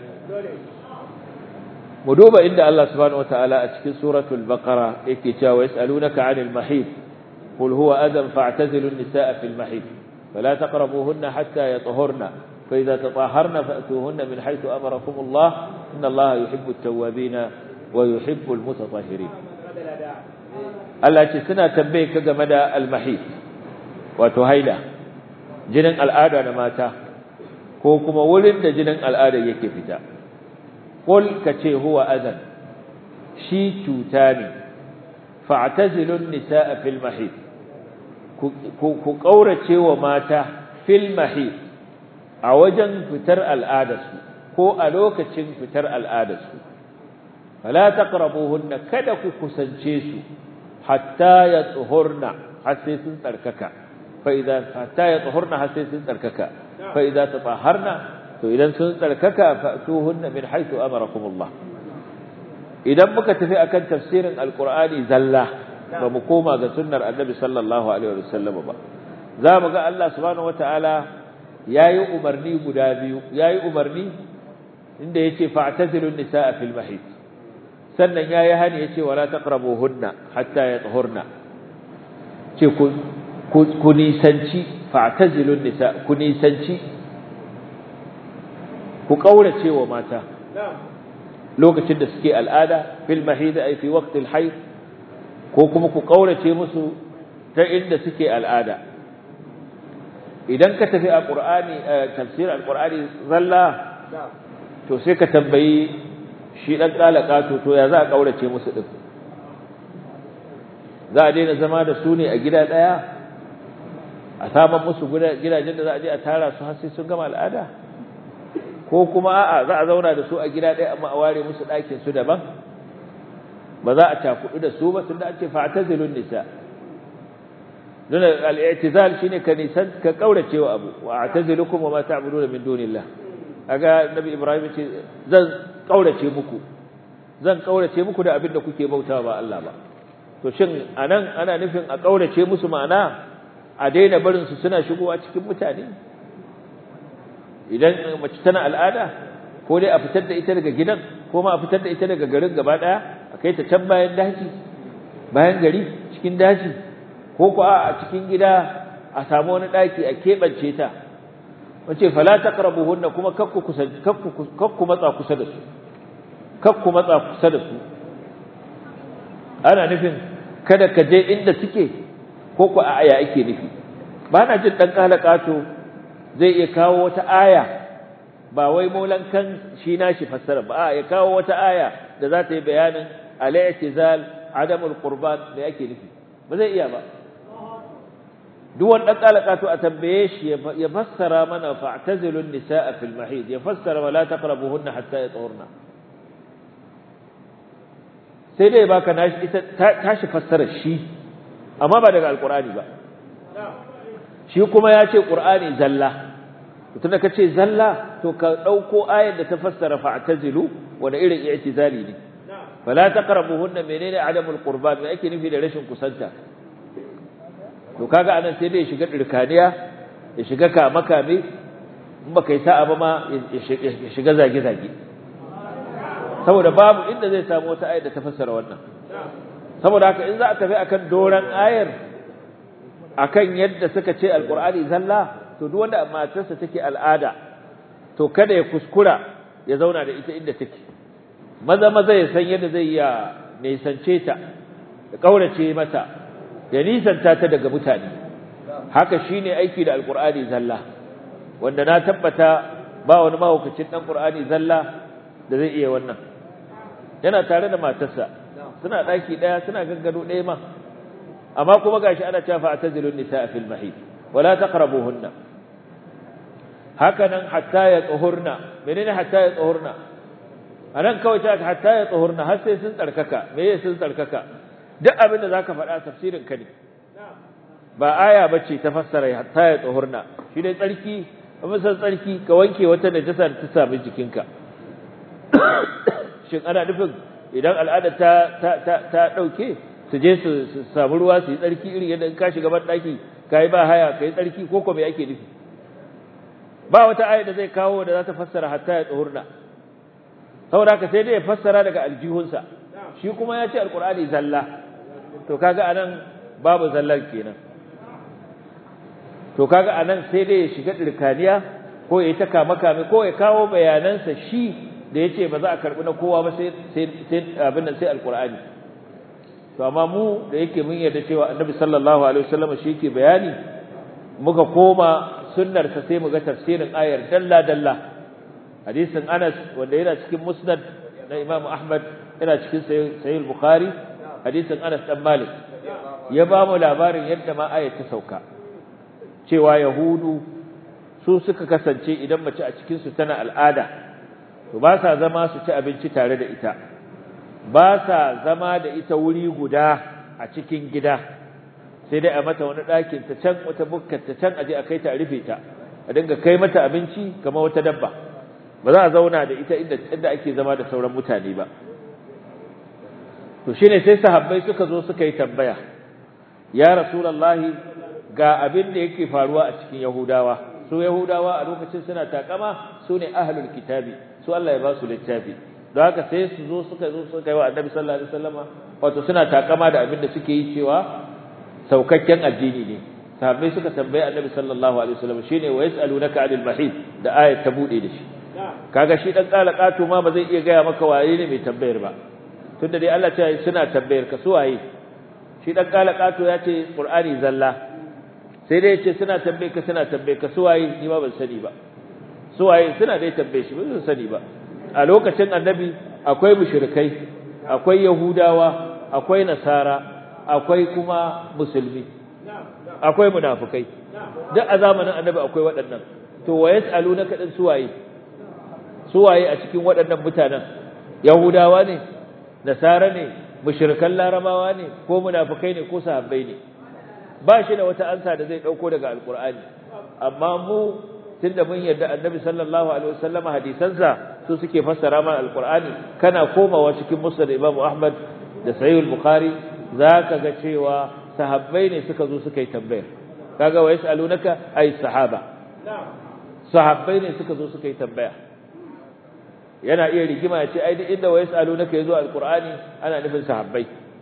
Speaker 3: mu duba inda Allah subhanahu wataala a cikin suratul baqara yake cewa yasalunaka 'anil mahid qul huwa adam fa'tazilu an-nisaa fil mahid fala taqrabuhunna hatta yatahharna fa idza tatahharna fa'tuhunna min haythu amarakum Allah inna Allah yuhibbu at-tawwabin wa yuhibbu al-mutatahhirin Allah ce suna tambaye ka game da al-mahid wato haila jinin al'ada na mata ko kuma wurin da jinin al'ada yake fita qul kace huwa adan shi cuta ne fa'tazilun nisaa fil mahid ku kaurace wa mata fil mahid a wajen fitar al'adarsu ko a lokacin fitar al'adarsu fala taqrabuhunna kada ku kusance su hatta yatahurna har sai sun tsarkaka fa idza hatta yatahurna har sai sun tsarkaka fa idza tatahharna to idan sun tsarkaka fa'tuhunna min haythu amarakumullah idan muka tafi akan tafsirin alqur'ani zalla ba mu koma ga sunnar annabi sallallahu alaihi wasallam ba za mu ga Allah subhanahu wataala yayi umarni guda biyu yayi umarni inda yace fa'tazilun nisaa fil mahid sannan yayi hani yace wala taqrabuhunna hatta yatahurna ce ku ku nisanci fa'tazilun nisaa ku nisanci ku kaurace wa mata lokacin da suke al'ada fil mahid ay fi waqt al hayd ko kuma ku kaurace musu ta inda suke al'ada idan ka tafi a qur'ani tafsir al-qur'ani zalla to sai ka tambayi shi dan kalaka to to ya za a kaurace musu din za a daina zama da su ne a gida daya a saman musu gidajen da za a je a tara su har sai sun gama al'ada ko kuma a'a za a zauna da su a gida ɗaya amma a ware musu ɗakin su daban ba za a cakudu da su ba tunda an ce fa'tazilun nisa don al-i'tizal shine ka nisan ka kaurace wa abu wa a'tazilukum wa ma ta'buduna min dunillah kaga nabi ibrahim ce zan kaurace muku zan kaurace muku da abin da kuke bautawa ba Allah ba to shin anan ana nufin a kaurace musu ma'ana a daina barin su suna shigowa cikin mutane idan mace tana al'ada ko dai a fitar da ita daga gidan ko ma a fitar da ita daga garin gaba daya a kai ta can bayan daji bayan gari cikin daji ko ko a cikin gida a samu wani daki a kebance ta wace fala taqrabuhunna kuma kakku kusanci kakku kakku matsa kusa da su kakku matsa kusa da su ana nufin kada ka je inda suke ko ko a aya ake nufi ba na jin dan kalakato zai iya kawo wata aya ba wai maulan kan shi nashi fassara ba ya kawo wata aya da za ta yi bayanin al-i'tizal adamul qurban da yake nufi ba zai iya ba duk wanda kalaka to a tambaye shi ya fassara mana fa'tazilun nisaa fil mahid ya fassara wala taqrabuhunna hatta yatahurna sai dai baka nashi ita tashi fassara shi amma ba daga alqur'ani ba shi kuma ya ce qur'ani zalla tunda kace zalla to ka dauko ayar da ta fassara fa'tazilu wanda irin i'tizali ne fala taqrabuhunna menene adamul qurba me ake nufi da rashin kusanta to kaga anan sai dai ya shiga dirkaniya ya shiga kama kame in baka yi sa'a ba ma ya shiga zage zage saboda babu inda zai samu wata ayar da ta fassara wannan saboda haka in za a tafi akan doran ayar akan yadda suka ce alqur'ani zalla to duk wanda matarsa take al'ada to kada ya kuskura ya zauna da ita inda take maza maza ya san yadda zai ya nisance ta ya kaurace mata ya nisanta ta daga mutane haka shine aiki da alqur'ani zalla wanda na tabbata ba wani mahaukacin dan qur'ani zalla da zai iya wannan yana tare da matarsa suna daki daya suna gaggado daya ma amma kuma gashi ana cewa fa'tazilun nisaa fil mahid wala taqrabuhunna hakanan hatta ya tsuhurna menene hatta ya tsuhurna anan kawai ta hatta ya tsuhurna har sai sun tsarkaka meye sun tsarkaka duk abin da zaka faɗa tafsirin ka ne ba aya bace ta fassara hatta ya tsuhurna shi dai tsarki amma san tsarki ka wanke wata najasa da ta sami jikinka shin ana nufin idan al'ada ta ta ta, ta dauke su je su samu ruwa su yi tsarki irin yadda in ka shiga ban daki kai ba haya kai tsarki ko ko me yake nufi ba wata aya da zai kawo da za ta fassara hatta ya tsuhurna saboda haka sai dai ya fassara daga aljihunsa shi kuma ya ce alqur'ani zalla to kaga anan babu zallar kenan to kaga anan sai dai ya shiga dirkaniya ko ya ta kama kame ko ya kawo bayanansa shi da yace ba za a karbi na kowa ba sai sai abin nan sai alqur'ani to amma mu da yake mun yarda cewa annabi sallallahu alaihi wasallam shi yake bayani muka koma sunnar sa sai muga tafsirin ayar dalla dalla hadisin Anas wanda yana cikin Musnad na Imam Ahmad yana cikin Sahih Bukhari hadisin Anas dan Malik ya ba mu labarin yadda ma ayar ta sauka cewa yahudu su suka kasance idan mace a cikin su tana al'ada to ba sa zama su ci abinci tare da ita ba sa zama da ita wuri guda a cikin gida sai dai a mata wani ɗakin ta can wata bukkar ta can aje a kai ta a rufe ta a dinga kai mata abinci kamar wata dabba ba za a zauna da ita inda inda ake zama da sauran mutane ba to shine sai sahabbai suka zo suka yi tambaya ya rasulullahi ga abin da yake faruwa a cikin yahudawa su yahudawa a lokacin suna takama su ne ahlul kitabi su Allah ya ba su littafi don haka sai su zo suka zo suka yi wa annabi sallallahu alaihi wasallama wato suna takama da abin da suke yi cewa saukakken addini ne sahabbai suka tambaye annabi sallallahu alaihi wasallam shine wa yasalunaka anil mahid da ayat ta bude da shi kaga shi dan kalakatu ma ba zai iya gaya maka waye ne mai tambayar ba tunda dai Allah ya ce suna tambayar ka su waye shi dan kalakatu ya ce qur'ani zalla sai dai ya ce suna tambaye ka suna tambaye ka su waye ni ma ban sani ba su waye suna dai tambaye shi ban sani ba a lokacin annabi akwai mushrikai akwai yahudawa akwai nasara akwai kuma musulmi akwai munafikai duk a zamanin annabi akwai waɗannan to wa yasalunaka din suwaye suwaye a cikin waɗannan mutanen yahudawa ne nasara ne mushrikan larabawa ne ko munafikai ne ko sahabbai ne ba shi da wata ansa da zai dauko daga alqur'ani amma mu tunda mun yarda annabi sallallahu alaihi wasallam hadisansa su suke fassara mana alqur'ani kana komawa cikin musnad imam ahmad da sahih al-bukhari zaka ga cewa sahabbai ne suka zo suka yi tambaya kaga wa yasalunaka ay sahaba sahabbai ne suka zo suka yi tambaya yana iya rigima ya ce ai duk inda wa yasalunaka yazo alqur'ani ana nufin sahabbai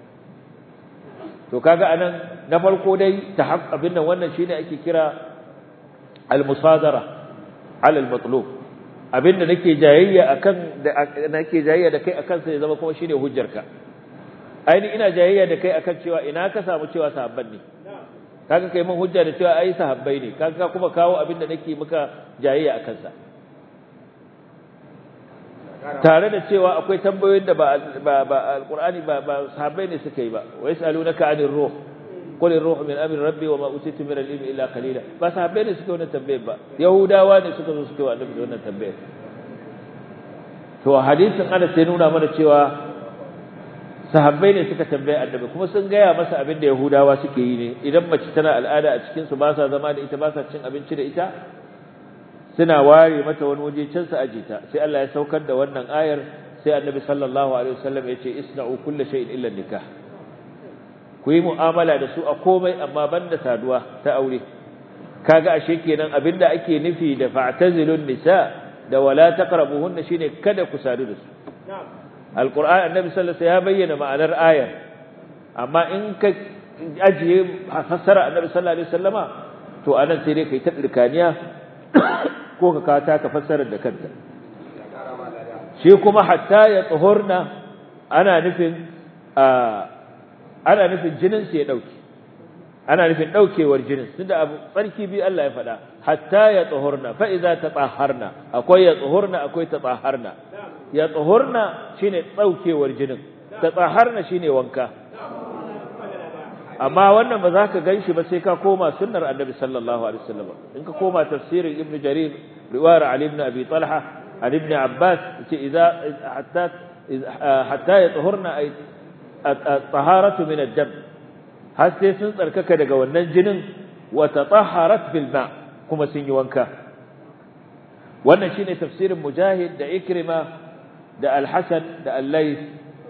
Speaker 3: to kaga anan na farko dai tahaq abin nan wannan shine ake kira al-musadara ala al-matlub abinda nake jayayya akan da nake jayayya da kai akan sai zama kuma shine hujjarka aini ina jayayya da kai akan cewa ina ka samu cewa sahabban ne kaga kai mun hujja da cewa ai sahabbai ne kaga kuma kawo abinda nake muka jayayya akan sa tare da cewa akwai tambayoyin da ba ba alqur'ani ba ba sahabbai ne suka yi ba wa yasalunaka anir ruh qul ar-ruh min amri rabbi wa ma utitu min al-ilmi illa qalila ba sahabbai ne suka wannan tambayar ba yahudawa ne suka zo suka yi annabi wannan tambayar to hadisin Anas sai nuna mana cewa sahabbai ne suka tambaye annabi kuma sun gaya masa abin da yahudawa suke yi ne idan mace tana al'ada a cikin su ba sa zama da ita ba sa cin abinci da ita suna ware mata wani waje can su aje ta sai Allah ya saukar da wannan ayar sai annabi sallallahu alaihi wasallam ya ce isna'u kulli shay'in illa nikah ku yi mu'amala da su a komai amma banda saduwa ta aure kaga ashe kenan abinda ake nufi da fa'tazilun nisa da wala taqrabuhunna shine kada ku sadu da su alquran annabi sallallahu alaihi wasallam ya bayyana ma'anar ayar amma in ka ajiye fassara annabi sallallahu alaihi wasallama to anan sai dai kai ta dirkaniya ko ka kata ka fassara da kanta shi kuma hatta ya tsuhurna ana nufin ana nufin jinin su ya dauke ana nufin daukewar jinin tunda abu tsarki bi Allah ya faɗa hatta ya tsuhurna fa idza tatahharna akwai ya tsuhurna akwai tatahharna ya tsuhurna shine daukewar jinin tatahharna shine wanka amma wannan ba za ka ganshi ba sai ka koma sunnar annabi sallallahu alaihi wasallam in ka koma tafsirin ibnu jarir riwayar ali ibn abi talha ali ibn abbas ce idza hatta hatta yatahurna ay at-taharatu min ad-dam har sai sun tsarkaka daga wannan jinin wa tatahharat bil ma kuma sun yi wanka wannan shine tafsirin mujahid da ikrima da al-hasan da al-layth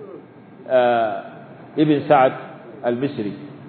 Speaker 3: ibn sa'd al-misri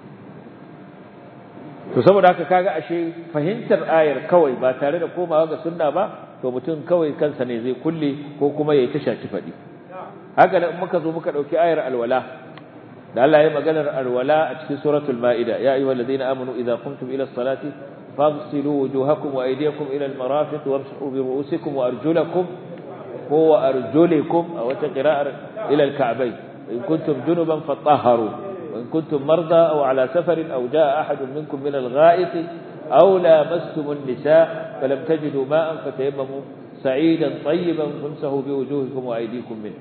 Speaker 3: to saboda haka kaga ashe fahimtar ayar kawai ba tare da komawa ga sunna ba to mutum kawai kansa ne zai kulle ko kuma yayi ta shaci fadi haka da muka zo muka dauki ayar alwala da Allah ya maganar alwala a cikin suratul maida ya ayyuhalladhina amanu idza qumtum ila as-salati faghsilu wujuhakum wa aydiyakum ila al-marafiq wamsahu bi ru'usikum wa arjulakum wa arjulikum aw taqra'ar ila al-ka'bayn in kuntum junuban fatahharu وإن كنتم مرضى أو على سفر أو جاء أحد منكم من الغائط أو لامستم النساء فلم تجدوا ماء فتيمموا سعيدا طيبا فامسحوا بوجوهكم وأيديكم منه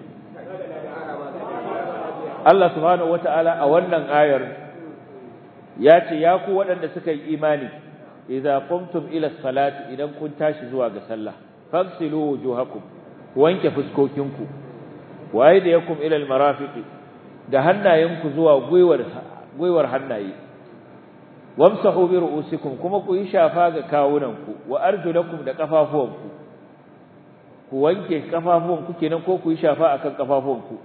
Speaker 3: الله سبحانه وتعالى أولا آير ياتي ياكو وأن سكي إيماني إذا قمتم إلى الصلاة إذا كنت تاشزوا قسلا فاغسلوا وجوهكم وإنك فسكوكنكم وأيديكم إلى المرافق da hannayenku zuwa gwiwar gwiwar hannaye wamsahu bi ru'usikum kuma ku yi shafa ga kawunanku wa arjulakum da kafafuwanku ku wanke kafafuwanku kenan ko ku yi shafa akan kafafuwanku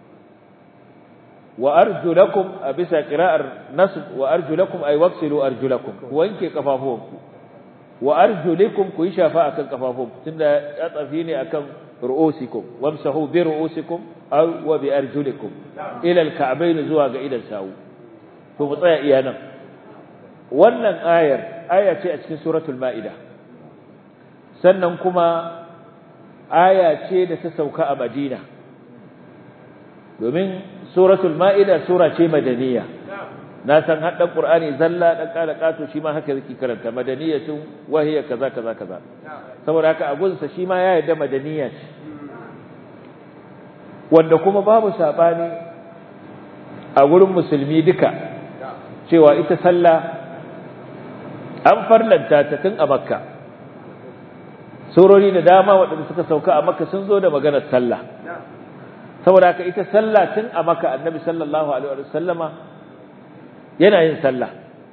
Speaker 3: wa arjulakum a bisa qira'ar nasb wa arjulakum ay waqsilu arjulakum ku wanke kafafuwanku wa arjulikum ku yi shafa akan kafafuwanku tunda ya tsafi ne akan ru'usikum wamsahu bi ru'usikum aw wa bi arjulikum ila al-ka'bayn zuwa ga idan sawu to mu tsaya iya nan wannan ayar aya ce a cikin suratul maida sannan kuma aya ce da ta sauka a Madina domin suratul maida sura ce madaniya na san haddan qur'ani zalla dan kala kato shi ma haka yake karanta madaniyatun wa hiya kaza kaza kaza saboda haka abunsa shi ma ya yarda madaniya ce wanda kuma babu sabani a gurin musulmi duka cewa ita sallah an farlanta ta tun a makka surori da dama waɗanda suka sauka a makka sun zo da maganar sallah saboda haka ita sallah tun a makka annabi sallallahu alaihi wa sallama yana yin sallah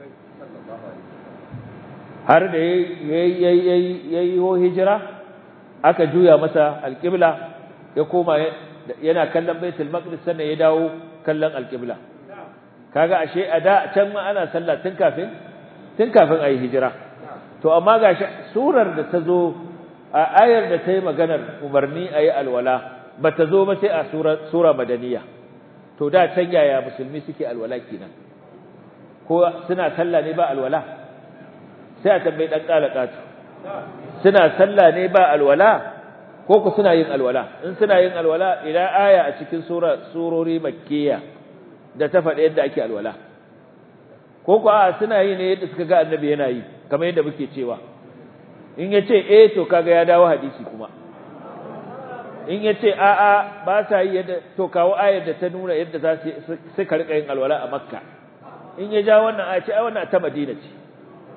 Speaker 3: har da yayi yayi hijira aka juya masa alqibla ya koma yana kallon baitul maqdis sannan ya dawo kallon alqibla kaga ashe a da can ma ana sallah tun kafin tun kafin ayi hijira to amma gashi surar da ta zo a ayar da ta yi maganar umarni ayi alwala bata zo ba sai a sura sura madaniya to da can yaya musulmi suke alwala kenan ko suna sallah ne ba alwala sai a tambayi dan kalakatu suna sallah ne ba alwala ko ku suna yin alwala in suna yin alwala ila aya a cikin sura surori makkiya da ta faɗi yadda ake alwala ko ku a suna yi ne yadda suka ga annabi yana yi kamar yadda muke cewa in yace eh to kaga ya dawo hadisi kuma in yace a a ba sa yi yadda to kawo ayar da ta nuna yadda za su suka rika yin alwala a makka in ya ja wannan aya ce ai wannan ta madina ce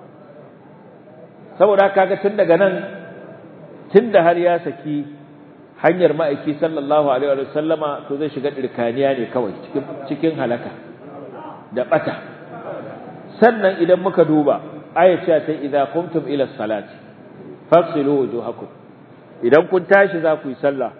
Speaker 3: saboda kaga tun daga nan tunda har ya saki hanyar ma'aiki sallallahu alaihi wa sallama to zai shiga dirkaniya ne kawai cikin cikin halaka da bata. Sannan idan muka duba ayata ta idza qumtum ila salati fafsilu wujuhakum, idan kun tashi za ku yi sallah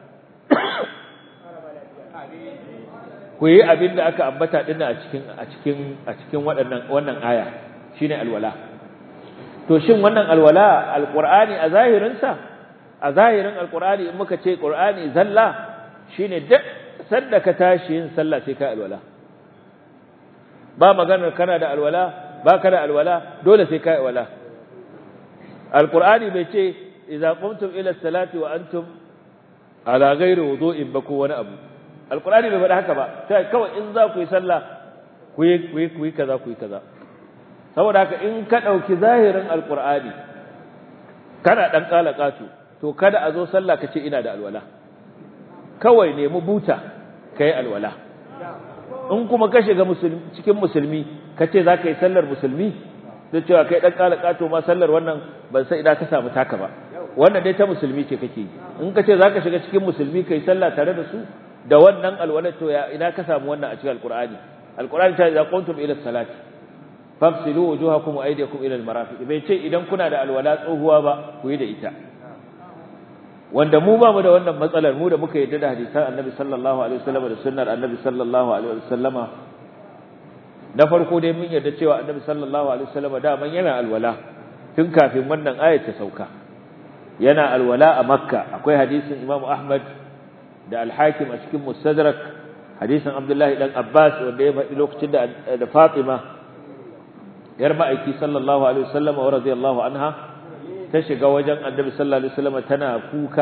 Speaker 3: ku yi abin da aka ambata din a cikin a cikin a cikin waɗannan wannan aya shine alwala. To shin wannan alwala alqur'ani a zahirin sa a zahirin alqur'ani in muka ce qur'ani zalla shine duk sanda ka tashi yin sallah sai ka alwala, ba maganar kana da alwala ba ka da alwala dole sai ka alwala. Alqur'ani bai ce idza qumtum ila salati wa antum ala ghairi wudu'in ba ko wani abu. Alqur'ani bai faɗa haka ba, sai kawai in za ku yi sallah ku yi ku yi kaza ku yi kaza. Saboda haka in ka dauki zahirin alqur'ani kana dan kalakatu to kada a zo sallah ka ce ina da alwala, kawai nemi buta kai alwala. In kuma ka shiga musulmi cikin musulmi ka ce za ka yi sallar musulmi da cewa kai dan kalakatu ma sallar wannan ban sai ina ka samu taka ba, wannan dai ta musulmi ce kake yi. In ka ce za ka shiga cikin musulmi kai sallah tare da su da wannan alwala to ya ina ka samu wannan a cikin alqur'ani? Alqur'ani ta idza qumtum ila salati fafsilu wujuhakum wa aydiyakum ila almarafiq, bai ce idan kuna da alwala tsohuwa ba ku yi da ita. Wanda mu ba mu da wannan matsalar, mu da muka yarda da hadisan Annabi sallallahu alaihi wasallam da sunnar Annabi sallallahu alaihi wasallama. Da farko dai mun yarda cewa Annabi sallallahu alaihi wasallama da man yana alwala tun kafin wannan ayat ta sauka. Yana alwala a Makka. Akwai hadisin Imam Ahmad da Al-Hakim a cikin Mustadrak, hadisin Abdullahi dan Abbas wanda ya faɗi lokacin da da Fatima yar ma'aiki sallallahu alaihi wasallam wa radiyallahu anha ta shiga wajen Annabi sallallahu alaihi wasallam tana kuka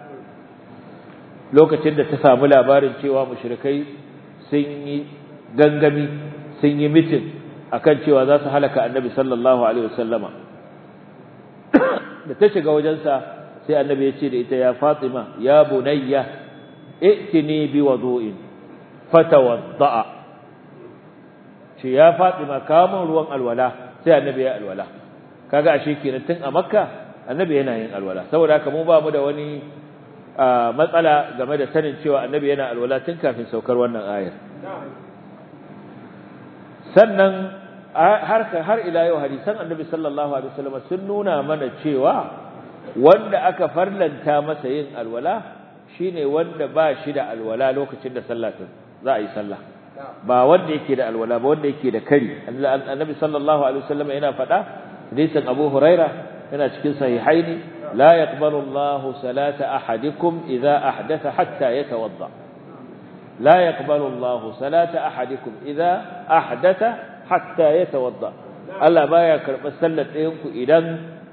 Speaker 3: lokacin da ta samu labarin cewa mushrikai sun yi gangami sun yi mitin akan cewa za su halaka Annabi sallallahu alaihi wasallama. Da ta shiga wajensa sai Annabi ya ce da ita, ya Fatima ya bunayya i'tini bi wudu'in fatawadda'a. ce ya Fatima kawo min ruwan alwala, sai Annabi ya alwala. Kaga ashe kenan tun a Makka Annabi yana yin alwala. Saboda haka mu ba mu da wani matsala game da sanin cewa Annabi yana alwala tun kafin saukar wannan ayar. Sannan har har ila yau hadisan Annabi sallallahu alaihi wasallam sun nuna mana cewa wanda aka farlanta masa yin alwala shine wanda ba shi da alwala lokacin da sallah za a yi sallah, ba wanda yake da alwala ba, wanda yake da kari. Annabi sallallahu alaihi wasallam yana faɗa hadisin Abu Huraira yana cikin sahihaini, la yaqbalu Allahu salata ahadikum idza ahdatha hatta yatawadda. La yaqbalu Allahu salata ahadikum idza ahdatha hatta yatawadda. Allah baya karɓar sallar ɗayan ku idan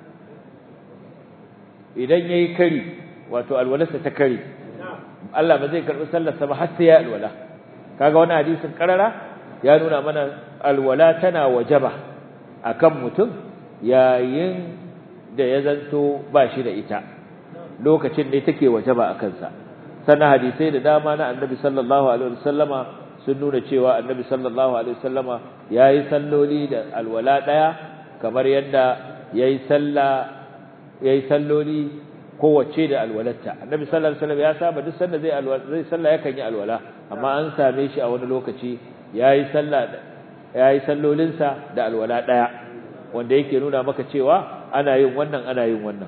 Speaker 3: idan yayi kari, wato alwalarsa ta kari. Allah ba zai karɓi sallarsa ba har sai ya alwala. Kaga wannan hadisin karara ya nuna mana alwala tana wajaba akan mutum yayin da ya zanto ba shi da ita, lokacin ne take wajaba akan sa. Sannan hadisai da dama na Annabi sallallahu alaihi wasallama sun nuna cewa Annabi sallallahu alaihi wasallama yayi salloli da alwala daya, kamar yadda yayi sallah yayi salloli kowace da alwalarta. Annabi sallallahu alaihi wasallam ya saba duk sanda zai alwala zai sallah yakan yi alwala, amma an same shi a wani lokaci yayi sallah yayi sallolinsa da alwala daya, wanda yake nuna maka cewa ana yin wannan ana yin wannan.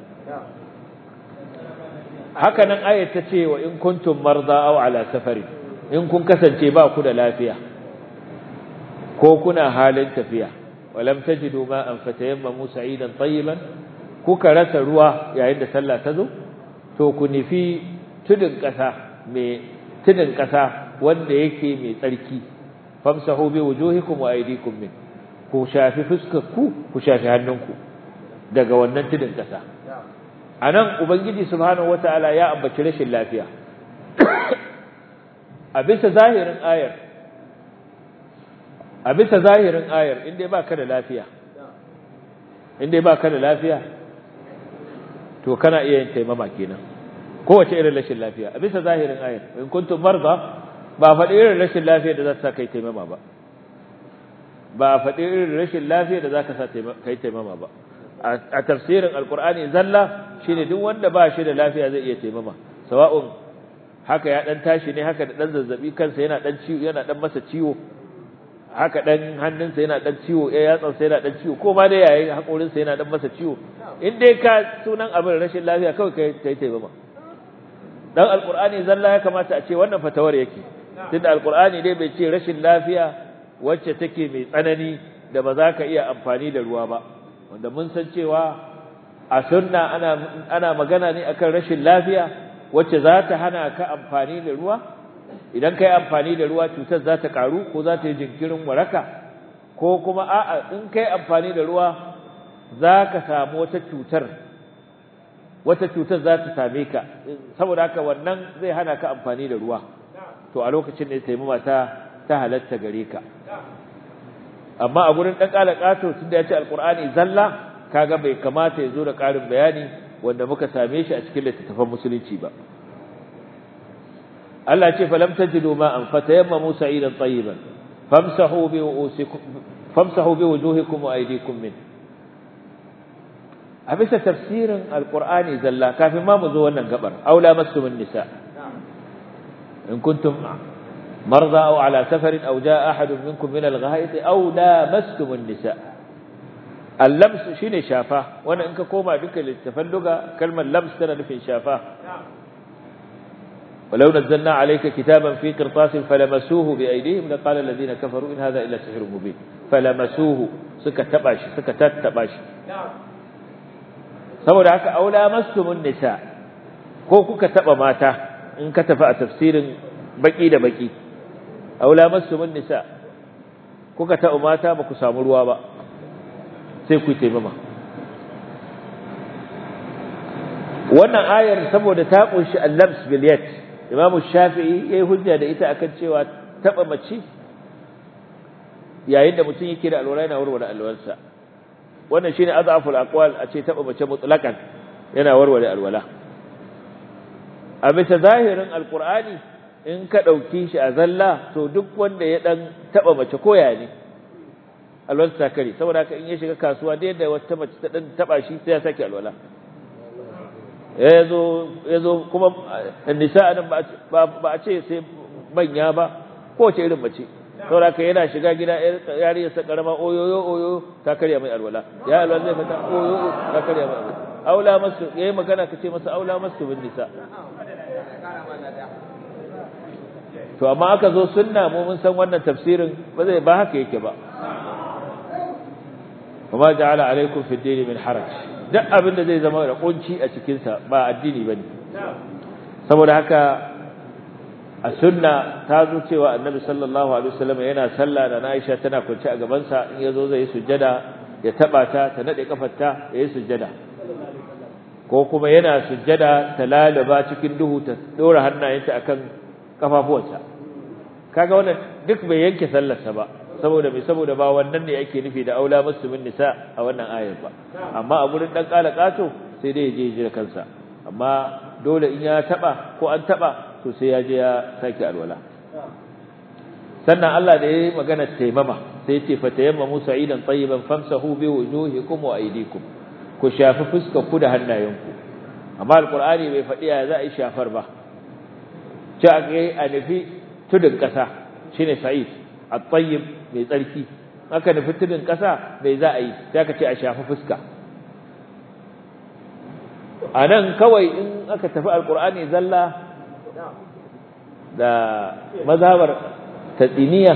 Speaker 3: Haka nan ayat ta ce wa in kuntum marda aw ala safari, in kun kasance ba ku da lafiya ko kuna halin tafiya, walam tajidu ma'an fatayammamu sa'idan tayyiban, kuka rasa ruwa yayin da sallah ta zo, to ku nufi tudun ƙasa mai tudun ƙasa wanda yake mai tsarki. Famsahu bi wujuhikum wa aydikum min, ku shafi fuskarku ku shafi hannunku daga wannan tudun ƙasa. Anan Ubangiji subhanahu wataala ya ambaci rashin lafiya. A bisa zahirin ayar, a bisa zahirin ayar, inda ba ka da lafiya, inda ba ka da lafiya, to kana iya yin taimama kenan, kowace irin rashin lafiya. A bisa zahirin ayar, in kuntum marda, ba faɗi irin rashin lafiya da za ta sa kai taimama ba, ba faɗi irin rashin lafiya da za ka sa kai taimama ba. A tafsirin Alƙur'ani zalla shine duk wanda ba shi da lafiya zai iya taimama, sawa'un haka ya dan tashi ne haka da dan zazzabi kansa yana dan ciwo yana dan masa ciwo haka dan hannunsa yana dan ciwo eh yatsansa yana dan ciwo ko ma dai yayin hakorinsa yana dan masa ciwo in dai ka sunan abin rashin lafiya kawai kai kai tai ba dan alqur'ani zalla ya kamata a ce wannan fatawar yake tunda alqur'ani dai bai ce rashin lafiya wacce take mai tsanani da ba za ka iya amfani da ruwa ba wanda mun san cewa a sunna ana ana magana ne akan rashin lafiya wacce za ta hana ka amfani da ruwa idan kai amfani da ruwa cutar za ta karu ko za ta yi jinkirin waraka ko kuma a'a in kai amfani da ruwa za ka samu wata cutar wata cutar za ta same ka saboda haka wannan zai hana ka amfani da ruwa to a lokacin ne taimama ta ta halatta gare ka amma a gurin dan kalakato tunda ya ce alqur'ani zalla kaga bai kamata ya zo da karin bayani wanda muka same shi a cikin littattafan musulunci ba Allah ce falam tajidu ma'an fatayammamu sa'idan tayyiban famsahu bi wujuhikum famsahu bi wujuhikum wa aydikum min a bisa tafsirin alqur'ani zalla kafin ma mu zo wannan gabar aula masumun nisa in kuntum marda aw ala safarin aw jaa ahadun minkum min al-gha'it aw lamastum an-nisa al-lams shine shafa wannan in ka koma duka littafan luga kalmar lams tana nufin shafa ولو نزلنا عليك كتابا في قرطاس فلمسوه بأيديهم لقال الذين كفروا إن هذا إلا سحر مبين فلمسوه سكت تباش سكتت تباش saboda haka aula mastumun nisa ko kuka taba mata in ka tafi a tafsirin baki da baki aula mastumun nisa kuka taba mata ba ku samu ruwa ba sai ku taimama wannan ayar saboda ta kunshi al-labs bil yad Imam Shafi'i yayi hujja da ita akan cewa taba mace yayin da mutum yake da alwala yana warware alwalarsa wannan shine azaful aqwal a ce taba mace mutlaqan yana warware alwala a bisa zahirin alqur'ani in ka dauki shi a zalla to duk wanda ya dan taba mace koya ne alwalarsa kare saboda haka in ya shiga kasuwa da yadda wata mace ta dan taba shi sai ya saki alwala yazo yazo kuma nisa nan ba ba a ce sai banya ba ko ce irin mace saboda kai yana shiga gida yariyar sa karama oyoyo oyo ta karya mai alwala ya alwala zai fita oyoyo ta karya mai alwala aula masu yayi magana kace masa aula masu bin nisa to amma aka zo sunna mu mun san wannan tafsirin ba zai ba haka yake ba وما جعل عليكم في الدين من حرج duk abin da zai zama da kunci a cikin sa ba addini bane saboda haka a sunna ta zo cewa annabi sallallahu alaihi wasallam yana sallah da Aisha tana kwance a gaban sa in yazo zai sujjada ya taba ta ta nade kafarta yayi sujjada ko kuma yana sujjada ta lalaba cikin duhu ta dora hannayenta akan kafafuwansa kaga wannan duk bai yanke sallarsa ba saboda mai saboda ba wannan ne yake nufi da aula muslimin nisa a wannan ayar ba amma a gurin dan kalakato sai dai ya je jira kansa amma dole in ya taba ko an taba to sai ya je ya saki alwala sannan Allah da yayi magana taimama sai ya ce fatayammamu sa'idan tayyiban famsahu bi wujuhikum wa aydikum ku shafi fuskar ku da hannayenku amma alqur'ani bai faɗi ya za a yi shafar ba ce a ga a nufi tudun kasa shine sa'id at-tayyib mai tsarki aka nufi tudun kasa bai za a yi sai ka ce a shafi fuska anan kawai in aka tafi alqur'ani zalla da mazhabar tadiniya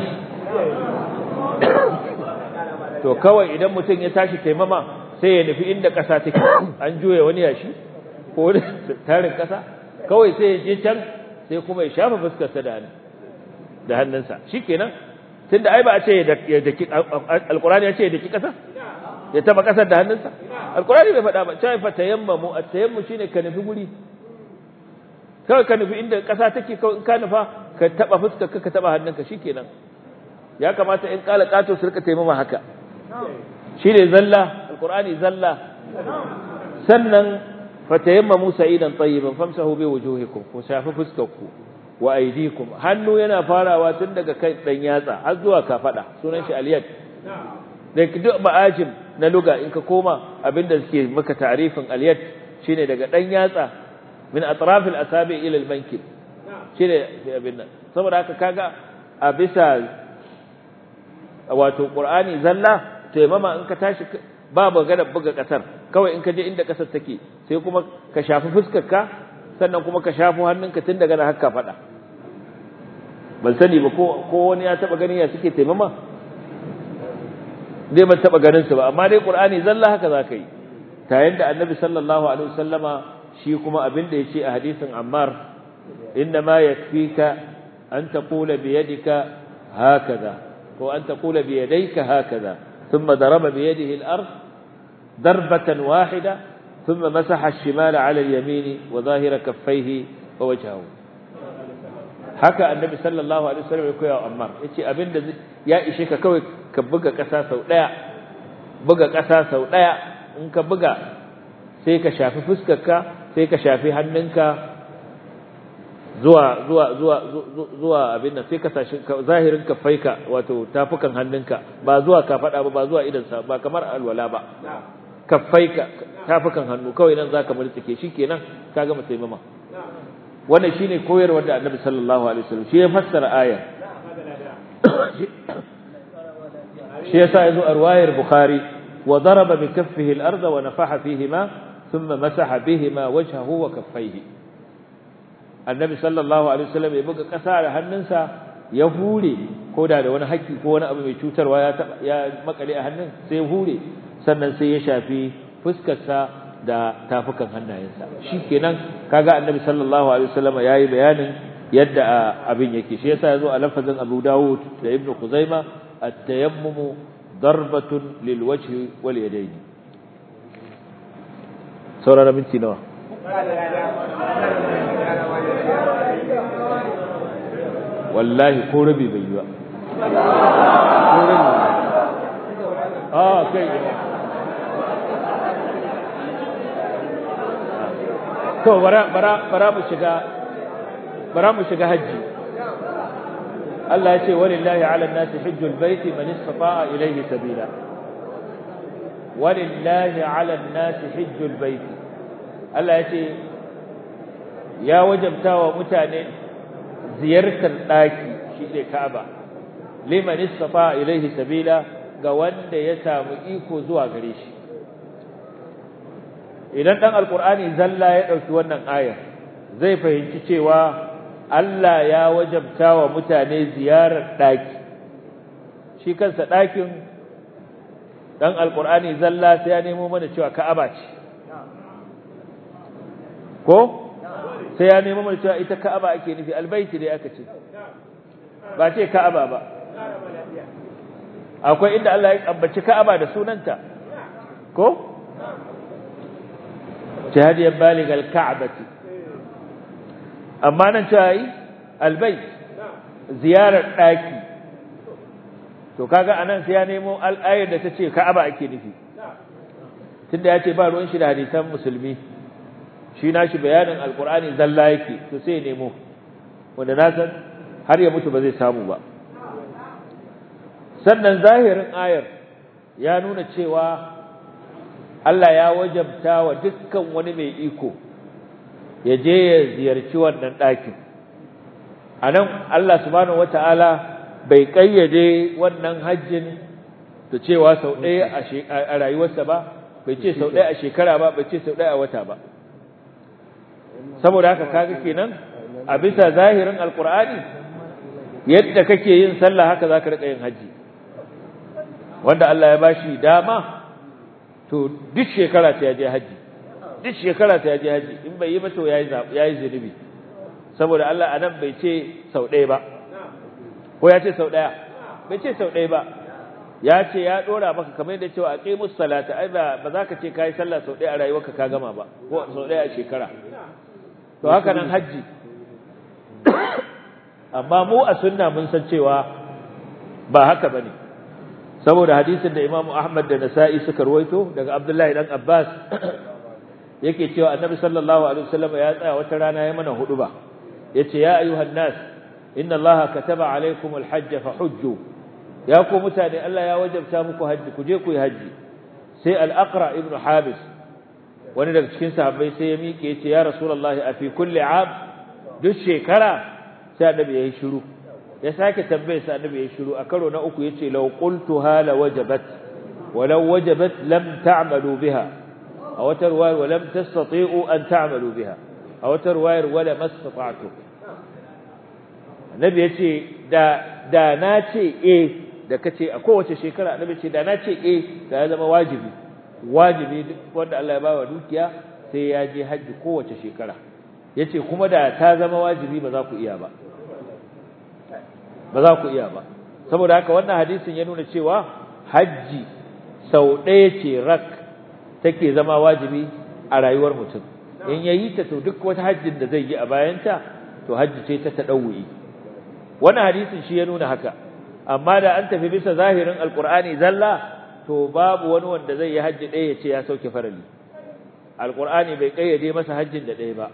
Speaker 3: to kawai idan mutum ya tashi taimama sai ya nufi inda kasa take an juye wani yashi ko tarin kasa kawai sai ya je can sai kuma ya shafa fuskarsa da da hannunsa shikenan tunda ai ba a ce ya daki alqur'ani ya ce ya daki kasa ya taba kasar da hannunsa alqur'ani bai faɗa ba sai fa tayammamu at-tayammu shine ka nufi guri kawai ka nufi inda kasa take kawai in ka nufa ka taba fuskar ka taba hannunka shikenan ya kamata in kala kato su rika taimama haka shine zalla alqur'ani zalla sannan fa tayammamu sa'idan tayyiban famsahu bi wujuhikum ku shafi fuskarku wa aydikum hannu yana farawa tun daga kai dan yatsa har zuwa kafada sunan shi aliyad da duk ma'ajim na luga in ka koma abinda suke maka ta'rifin aliyad shine daga dan yatsa min atraf al-asabi ila al-mankib shine abin nan saboda haka kaga a bisa wato Qur'ani zalla taimama in ka tashi ba magana buga kasar kawai in ka je inda kasar take sai kuma ka shafi fuskarka sannan kuma ka shafi hannunka tun daga nan haka fada ban sani ba ko ko wani ya taba gani ya suke taimama dai ban taba ganin su ba amma dai Qur'ani zalla haka zaka yi ta yanda Annabi sallallahu alaihi wasallama shi kuma abin da yace a hadisin Ammar inna ma yakfika an taqula bi yadika hakaza ko an taqula bi yadayka hakaza ثم ضرب بيده الأرض ضربة واحدة ثم مسح الشمال على اليمين وظاهر كفيه ووجهه haka annabi sallallahu alaihi wasallam ya koya Ammar yace abinda ya ishe ka kawai ka buga kasa sau daya buga kasa sau daya in ka buga sai ka shafi fuskarka sai ka shafi hannunka zuwa zuwa zuwa zuwa abin nan sai ka sashi zahirin kaffaika wato tafukan hannunka ba zuwa ka fada ba ba zuwa idan sa ba kamar alwala ba kaffaika tafukan hannu kawai nan zaka murtsike shikenan ka gama taimama wannan shine koyarwar da Annabi sallallahu alaihi wasallam shi ya fassara ayar shi yasa yazo a riwayar Bukhari wa daraba bi kaffihi al-ardh wa nafaha fihima thumma masaha bihima wajhahu wa kaffaihi Annabi sallallahu alaihi wasallam ya buga kasa da hannunsa ya hure koda da wani haki ko wani abu mai cutarwa ya ya makale a hannun sai ya hure sannan sai ya shafi fuskarsa da tafukan hannayensa shikenan kaga Annabi sallallahu alaihi wasallam yayi bayanin yadda abin yake shi yasa yazo a lafazin Abu Dawud da Ibn Khuzaimah at-tayammum darbatun lilwajhi wal yadayn saurara minti nawa wallahi ko rabi bai yi ba ko rabi ah kai to bara bara bara mu shiga bara mu shiga haji Allah ya ce walillahi ala an-nasi hajjul baiti man istata'a ilayhi sabila walillahi ala an-nasi hajjul baiti Allah ya ce ya wajabta wa mutane ziyartar daki shine Ka'aba liman istata'a ilayhi sabila ga wanda ya samu iko zuwa gare shi idan dan alqur'ani zalla ya dauki wannan aya zai fahimci cewa Allah ya wajabta wa mutane ziyarar daki shi kansa dakin dan alqur'ani zalla sai ya nemo mana cewa Ka'aba ce ko sai ya nemo mana cewa ita Ka'aba ake nufi albayti dai aka ce ba ce Ka'aba ba akwai inda Allah ya ambaci Ka'aba da sunanta ko jihadiyar baligal ka'bati amma nan cewa yi albayt ziyarar daki to kaga anan sai ya nemo al'ayar da tace Ka'aba ake nufi tunda yace ba ruwan shi da hadisan musulmi shi nashi bayanin alqur'ani zalla yake to sai nemo wanda na san har ya mutu ba zai samu ba sannan zahirin ayar ya nuna cewa Allah ya wajabta wa dukkan wani mai iko ya je ya ziyarci wannan ɗakin anan Allah subhanahu wataala bai kayyade wannan hajjin to cewa sau ɗaya a rayuwarsa ba bai ce sau ɗaya a shekara ba bai ce sau ɗaya a wata ba saboda haka kaga kenan a bisa zahirin alqur'ani yadda kake yin sallah haka zaka rika yin haji wanda Allah ya bashi dama to duk shekara sai ya je haji duk shekara sai ya je haji in bai yi ba to yayi yayi zunubi saboda Allah anan bai ce sau ɗaya ba ko ya ce sau ɗaya bai ce sau ɗaya ba ya ce ya dora maka kamar yadda cewa aqimus salata ai ba ba za ka ce kai sallah sau ɗaya a rayuwarka ka gama ba ko sau ɗaya a shekara to haka nan haji amma mu a sunna mun san cewa ba haka bane saboda hadisin da Imam Ahmad da Nasa'i suka rawaito daga Abdullahi dan Abbas yake cewa Annabi sallallahu alaihi wasallam ya tsaya wata rana ya mana huduba yace ya ayyuhan nas inna Allaha kataba alaykumul hajj fahujju ya ku mutane Allah ya wajabta muku haji ku je ku yi haji sai al-Aqra ibn Habis wani daga cikin sahabbai sai ya miƙe yace ya Rasulullahi a fi kulli am duk shekara sai annabi yayi shiru ya sake tambaye sai annabi yayi shiru a karo na uku yace law qultuha la wajabat walau wajabat lam ta'malu biha aw tarwaya wa lam tastati'u an ta'malu biha aw tarwaya wa la mastata'tu annabi yace da da na ce eh da kace a kowace shekara annabi ce da na ce eh da ya zama wajibi wajibi duk wanda Allah ya bawa dukiya sai ya je haji kowace shekara yace kuma da ta zama wajibi ba za ku iya ba ba za ku iya ba saboda haka wannan hadisin ya nuna cewa haji sau ɗaya ce rak take zama wajibi a rayuwar mutum in yayi ta to duk wata hajjin da zai yi a bayanta to haji ce ta tadawwi wannan hadisin shi ya nuna haka amma da an tafi bisa zahirin alqur'ani zalla to babu wani wanda zai yi haji ɗaya ya ce ya sauke farali alqur'ani bai kayyade masa hajjin da ɗaya ba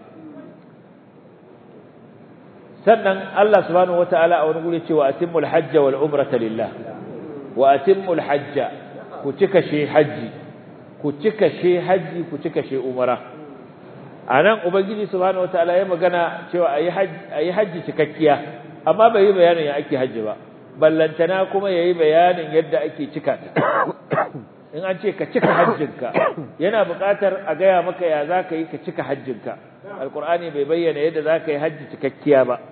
Speaker 3: sannan Allah subhanahu wataala a wani guri cewa atimul hajja wal umrata lillah wa atimul hajja ku cika shi haji ku cika shi haji ku cika shi umra anan ubangiji subhanahu wataala ya magana cewa ayi haji ayi haji cikakkiya amma bai yi bayanin ya ake haji ba ballantana kuma yayi bayanin yadda ake cika ta in an ce ka cika hajjinka yana buƙatar a gaya maka ya zaka yi ka cika hajjinka alqur'ani bai bayyana yadda zaka yi haji cikakkiya ba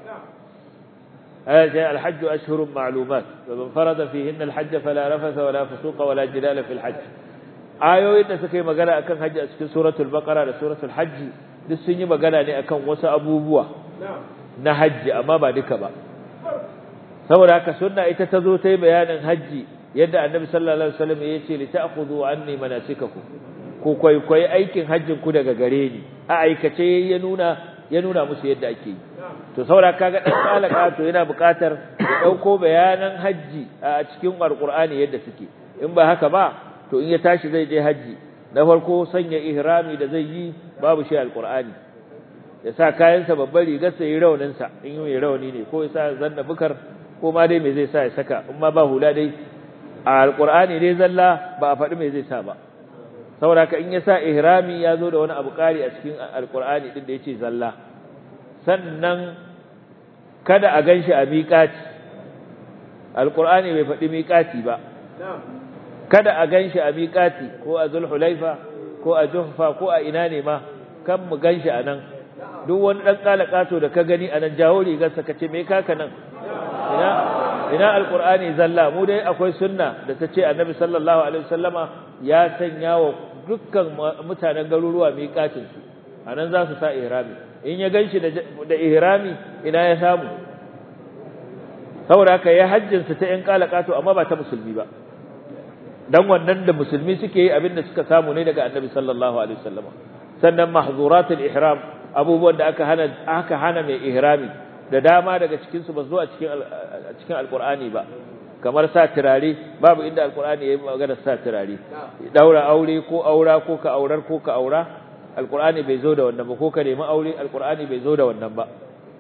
Speaker 3: الحج أشهر معلومات فمن فرض فيهن الحج فلا رفث ولا فسوق ولا جدال في الحج ayoyin da suka yi magana akan haji a cikin suratul baqara da suratul hajj duk sun yi magana ne akan wasu abubuwa na haji amma ba duka ba saboda haka sunna ita ta zo ta yi bayanin haji yadda annabi sallallahu alaihi wasallam ya ce li ta'khudhu anni manasikakum ku kwaikwayi aikin hajjin ku daga gare ni a aikace ya nuna ya nuna musu yadda ake yi to saboda kaga dan alaka to yana buƙatar ya dauko bayanan haji a cikin alqur'ani yadda suke in ba haka ba to in ya tashi zai je haji na farko sanya ihrami da zai yi babu shi alqur'ani ya sa kayan sa babbar rigar sa yi raunin sa in yi rauni ne ko ya sa zanna bukar ko ma dai me zai sa ya saka in ma ba hula dai a alqur'ani dai zalla ba a faɗi me zai sa ba saboda ka in ya sa ihrami ya zo da wani abu kari a cikin alqur'ani din da yace zalla sannan kada a ganshi a miƙati alqur'ani bai faɗi miƙati ba kada a ganshi a miƙati ko a zulhulaifa ko a juhfa ko a ina ne ma kan mu ganshi anan duk wani dan kalakato da ka gani anan jawo rigar sa kace me kaka nan ina ina alqur'ani zalla mu dai akwai sunna da ta ce annabi sallallahu alaihi wasallama ya sanya wa dukkan mutanen garuruwa miƙatin su anan za su sa ihrami in ya ganshi da da ihrami ina ya samu saboda haka ya hajjin sa ta yan kalakato amma ba ta musulmi ba dan wannan da musulmi suke yi abinda suka samu ne daga annabi sallallahu alaihi wasallam sannan mahzuratul ihram abubuwan da aka hana aka hana mai ihrami da dama daga cikin su ba zuwa cikin cikin alqur'ani ba kamar sa turare babu inda alqur'ani yayi magana sa turare daura aure ko aura ko ka aurar ko ka aura alqur'ani bai zo da wannan ba ko ka nemi aure alqur'ani bai zo da wannan ba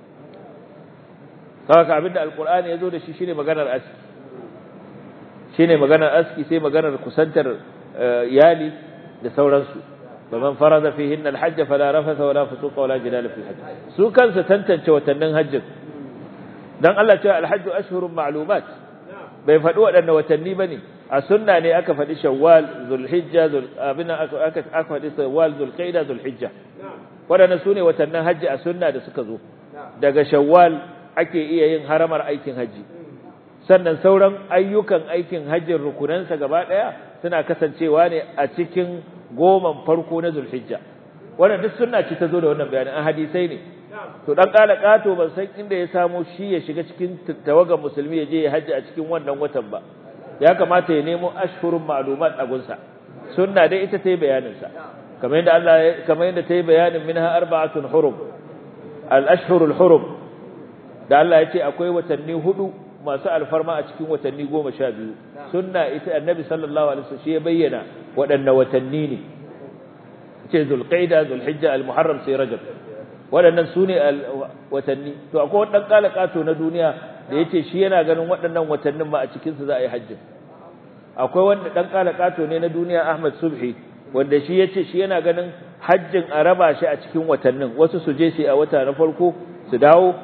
Speaker 3: saka abinda alqur'ani ya zo da shi shine maganar aski shine maganar aski sai maganar kusantar iyali da sauransu faman farada fihinna alhajj fala rafatha wala fusuqa wala jidala fil hajj su kansa tantance watannin hajjin dan Allah ya ce alhajj ashhurun ma'lumat bai faɗi waɗanne watanni bane a sunna ne aka faɗi shawwal zulhijja zul abina aka aka faɗi shawwal zulqa'da zulhijja waɗanne sune watannin hajji a sunna da suka zo daga shawwal ake iya yin haramar aikin hajji sannan sauran ayyukan aikin hajjin rukunansa gaba daya suna kasancewa ne a cikin goman farko na Zulhijja wannan duk sunna ce ta zo da wannan bayanin an hadisai ne to dan kala kato ban san inda ya samu shi ya shiga cikin tawagan musulmi ya je ya haji a cikin wannan watan ba ya kamata ya nemo ashhurun ma'lumat a gunsa sunna dai ita ta yi bayanin sa kamar yadda Allah kamar yadda ta yi bayanin minha arba'atun hurum al-ashhurul hurum da Allah ya ce akwai watanni hudu masu alfarma a cikin watanni goma sha biyu sunna ita annabi sallallahu alaihi wasallam shi ya bayyana waɗanne watanni ne ce zulqaida zulhijja almuharram sai rajab waɗannan sune watanni to akwai wani dan kalakato na duniya da yace shi yana ganin waɗannan watannin ma a cikin su za a yi hajji akwai wanda dan kalakato ne na duniya Ahmad Subhi wanda shi yace shi yana ganin hajjin a raba shi a cikin watannin wasu su je su a wata na farko su dawo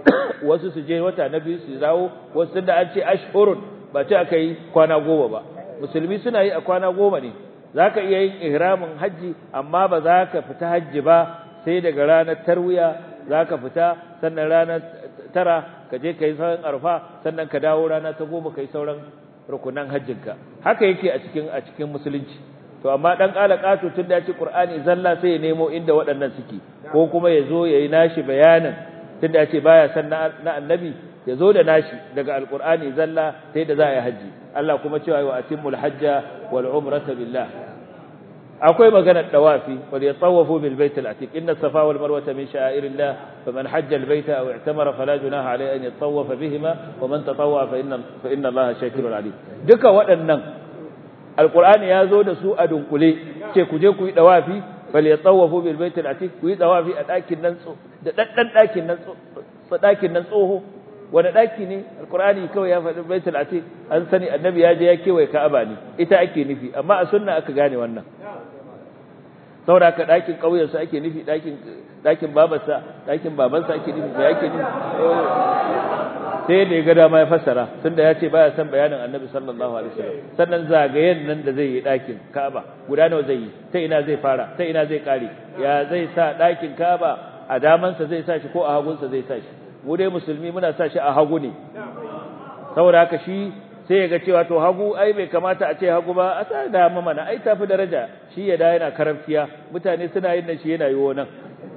Speaker 3: wasu su je wata na biyu su dawo, wasu da an ce ashhurun ba ce aka yi kwana goma ba. Musulmi suna yi a kwana goma ne, za ka iya yin ihramin hajji amma ba za ka fita hajji ba sai daga ranar tarwiya za ka fita, sannan ranar tara ka je ka yi sauran arfa, sannan ka dawo rana ta goma ka yi sauran rukunan hajjinka. Haka yake a cikin a cikin musulunci. To amma dan kalakato tun da ya ce Qur'ani zalla sai ya nemo inda waɗannan suke, ko kuma ya zo ya yi nashi bayanin tun da ya ce baya san na annabi, ya zo da nashi daga alqur'ani zalla sai da za a yi haji. Allah kuma cewa wa atimul hajja wal umrata billah. akwai maganar dawafi wal yatawafu bil bait al atiq inna safa wal marwa min sha'airillah faman hajja al bayta aw i'tamara fala junaha alayhi an yatawafa bihima wa man tatawwa fa inna fa inna allaha shakirun alim. Duka waɗannan alqur'ani ya zo da su a dunkule, ce ku je ku yi dawafi wal yatawafu bil bait al atiq, ku yi dawafi a dakin nan da daddan dakin nan dakin nan tsoho. wani daki ne alqur'ani kawai ya faɗi baitul atiq, an sani annabi ya je ya kewaye ka'aba ne, ita ake nufi, amma a sunna aka gane wannan. saboda ka dakin kauyen sa ake nufi, dakin dakin babarsa, dakin babansa ake nufi, me ake nufi? sai da ya ga dama ya fassara, tunda ya ce baya san bayanin annabi sallallahu alaihi wasallam. sannan zagayen nan da zai yi dakin ka'aba guda nawa zai yi, ta ina zai fara, ta ina zai kare, ya zai sa dakin ka'aba a damansa zai sa shi ko a hagunsa zai sa shi? mu dai musulmi muna sa shi a hagu ne, saboda haka shi sai ya ga cewa to hagu ai bai kamata a ce hagu ba, a sa dama mana, ai tafi daraja. shi ya da yana karamciya, mutane suna yin nan shi yana yiwo nan.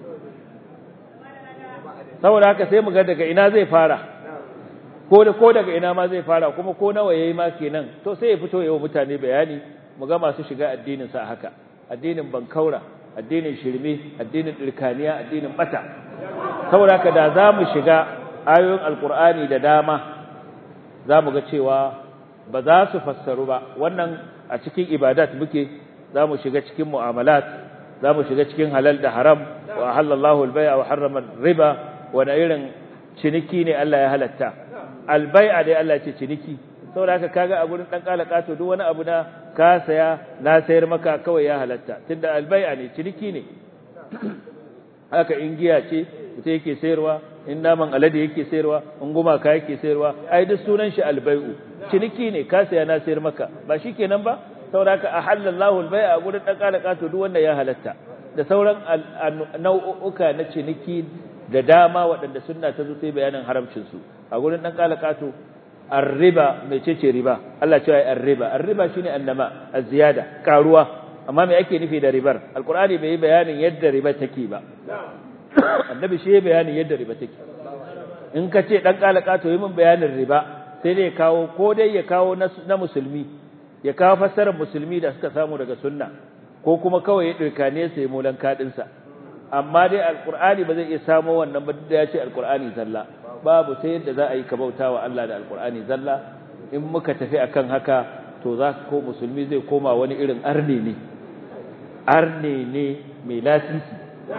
Speaker 3: saboda haka sai mu ga daga ina zai fara, ko da ko daga ina ma zai fara, kuma ko nawa yayi ma kenan. to sai ya fito yayin mutane bayani, mu ga masu shiga addinin sa haka, addinin bankaura, addinin shirme, addinin dirkaniya, addinin bata. saboda haka da za mu shiga ayoyin alkur'ani da dama, za mu ga cewa ba za su fassaru ba. wannan a cikin ibadat muke, za mu shiga cikin mu'amalat, za mu shiga cikin halal da haram. wa halallahu al-bai'a wa harrama riba, wani irin ciniki ne Allah ya halatta? al-bai'a dai Allah ce ciniki. saboda haka kaga a gurin dan kalakato duk wani abu na ka saya na sayar maka kawai ya halatta, tunda al-bai'a ne, ciniki ne. haka in giya ce ita yake sayarwa, in naman alade yake sayarwa, in gumaka yake sayarwa, ai duk sunan shi albai'u, ciniki ne, ka saya na sayar maka, ba shikenan ba? saboda haka ahallallahu albai'a a gurin dan kalakato duk wanda ya halatta, da sauran nau'uka na ciniki da dama waɗanda sunna ta zo sai bayanin haramcin su. a gurin dan kalakato ar-riba, mecece riba? Allah cewa ar-riba, ar-riba shine annama, az-ziyada, karuwa. amma me ake nufi da ribar? alqur'ani bai yi bayanin yadda riba take ba, annabi shi ya bayanin yadda riba take. in ka ce dan kalaka to yi min bayanin riba, sai dai ya kawo, ko dai ya kawo na musulmi, ya kawo fassarar musulmi da suka samu daga sunna, ko kuma kawai ya dirkane sai molan kadin sa. amma dai alqur'ani ba zai iya samo wannan ba, da ya ce alqur'ani zalla. babu sai yadda za a yi ka bautawa Allah da alqur'ani zalla. in muka tafi akan haka to za ko musulmi zai koma wani irin arne ne, arne ne mai lasisi,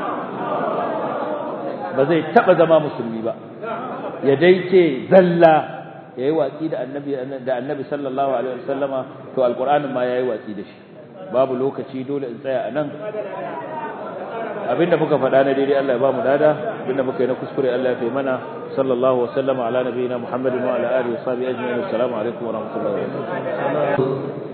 Speaker 3: ba zai taba zama musulmi ba. ya dai ce zalla, yayi watsi da annabi da annabi sallallahu alaihi wasallama, to alqur'anin ma yayi watsi da shi. babu lokaci, dole in tsaya anan. abinda muka faɗa na daidai Allah ya ba mu dada, abinda muka yi na kuskure Allah ya fi mana. sallallahu wasallama ala nabiyina Muhammadin wa ala alihi wa sahbihi ajma'in. Assalamu alaikum wa rahmatullahi wa barakatuh.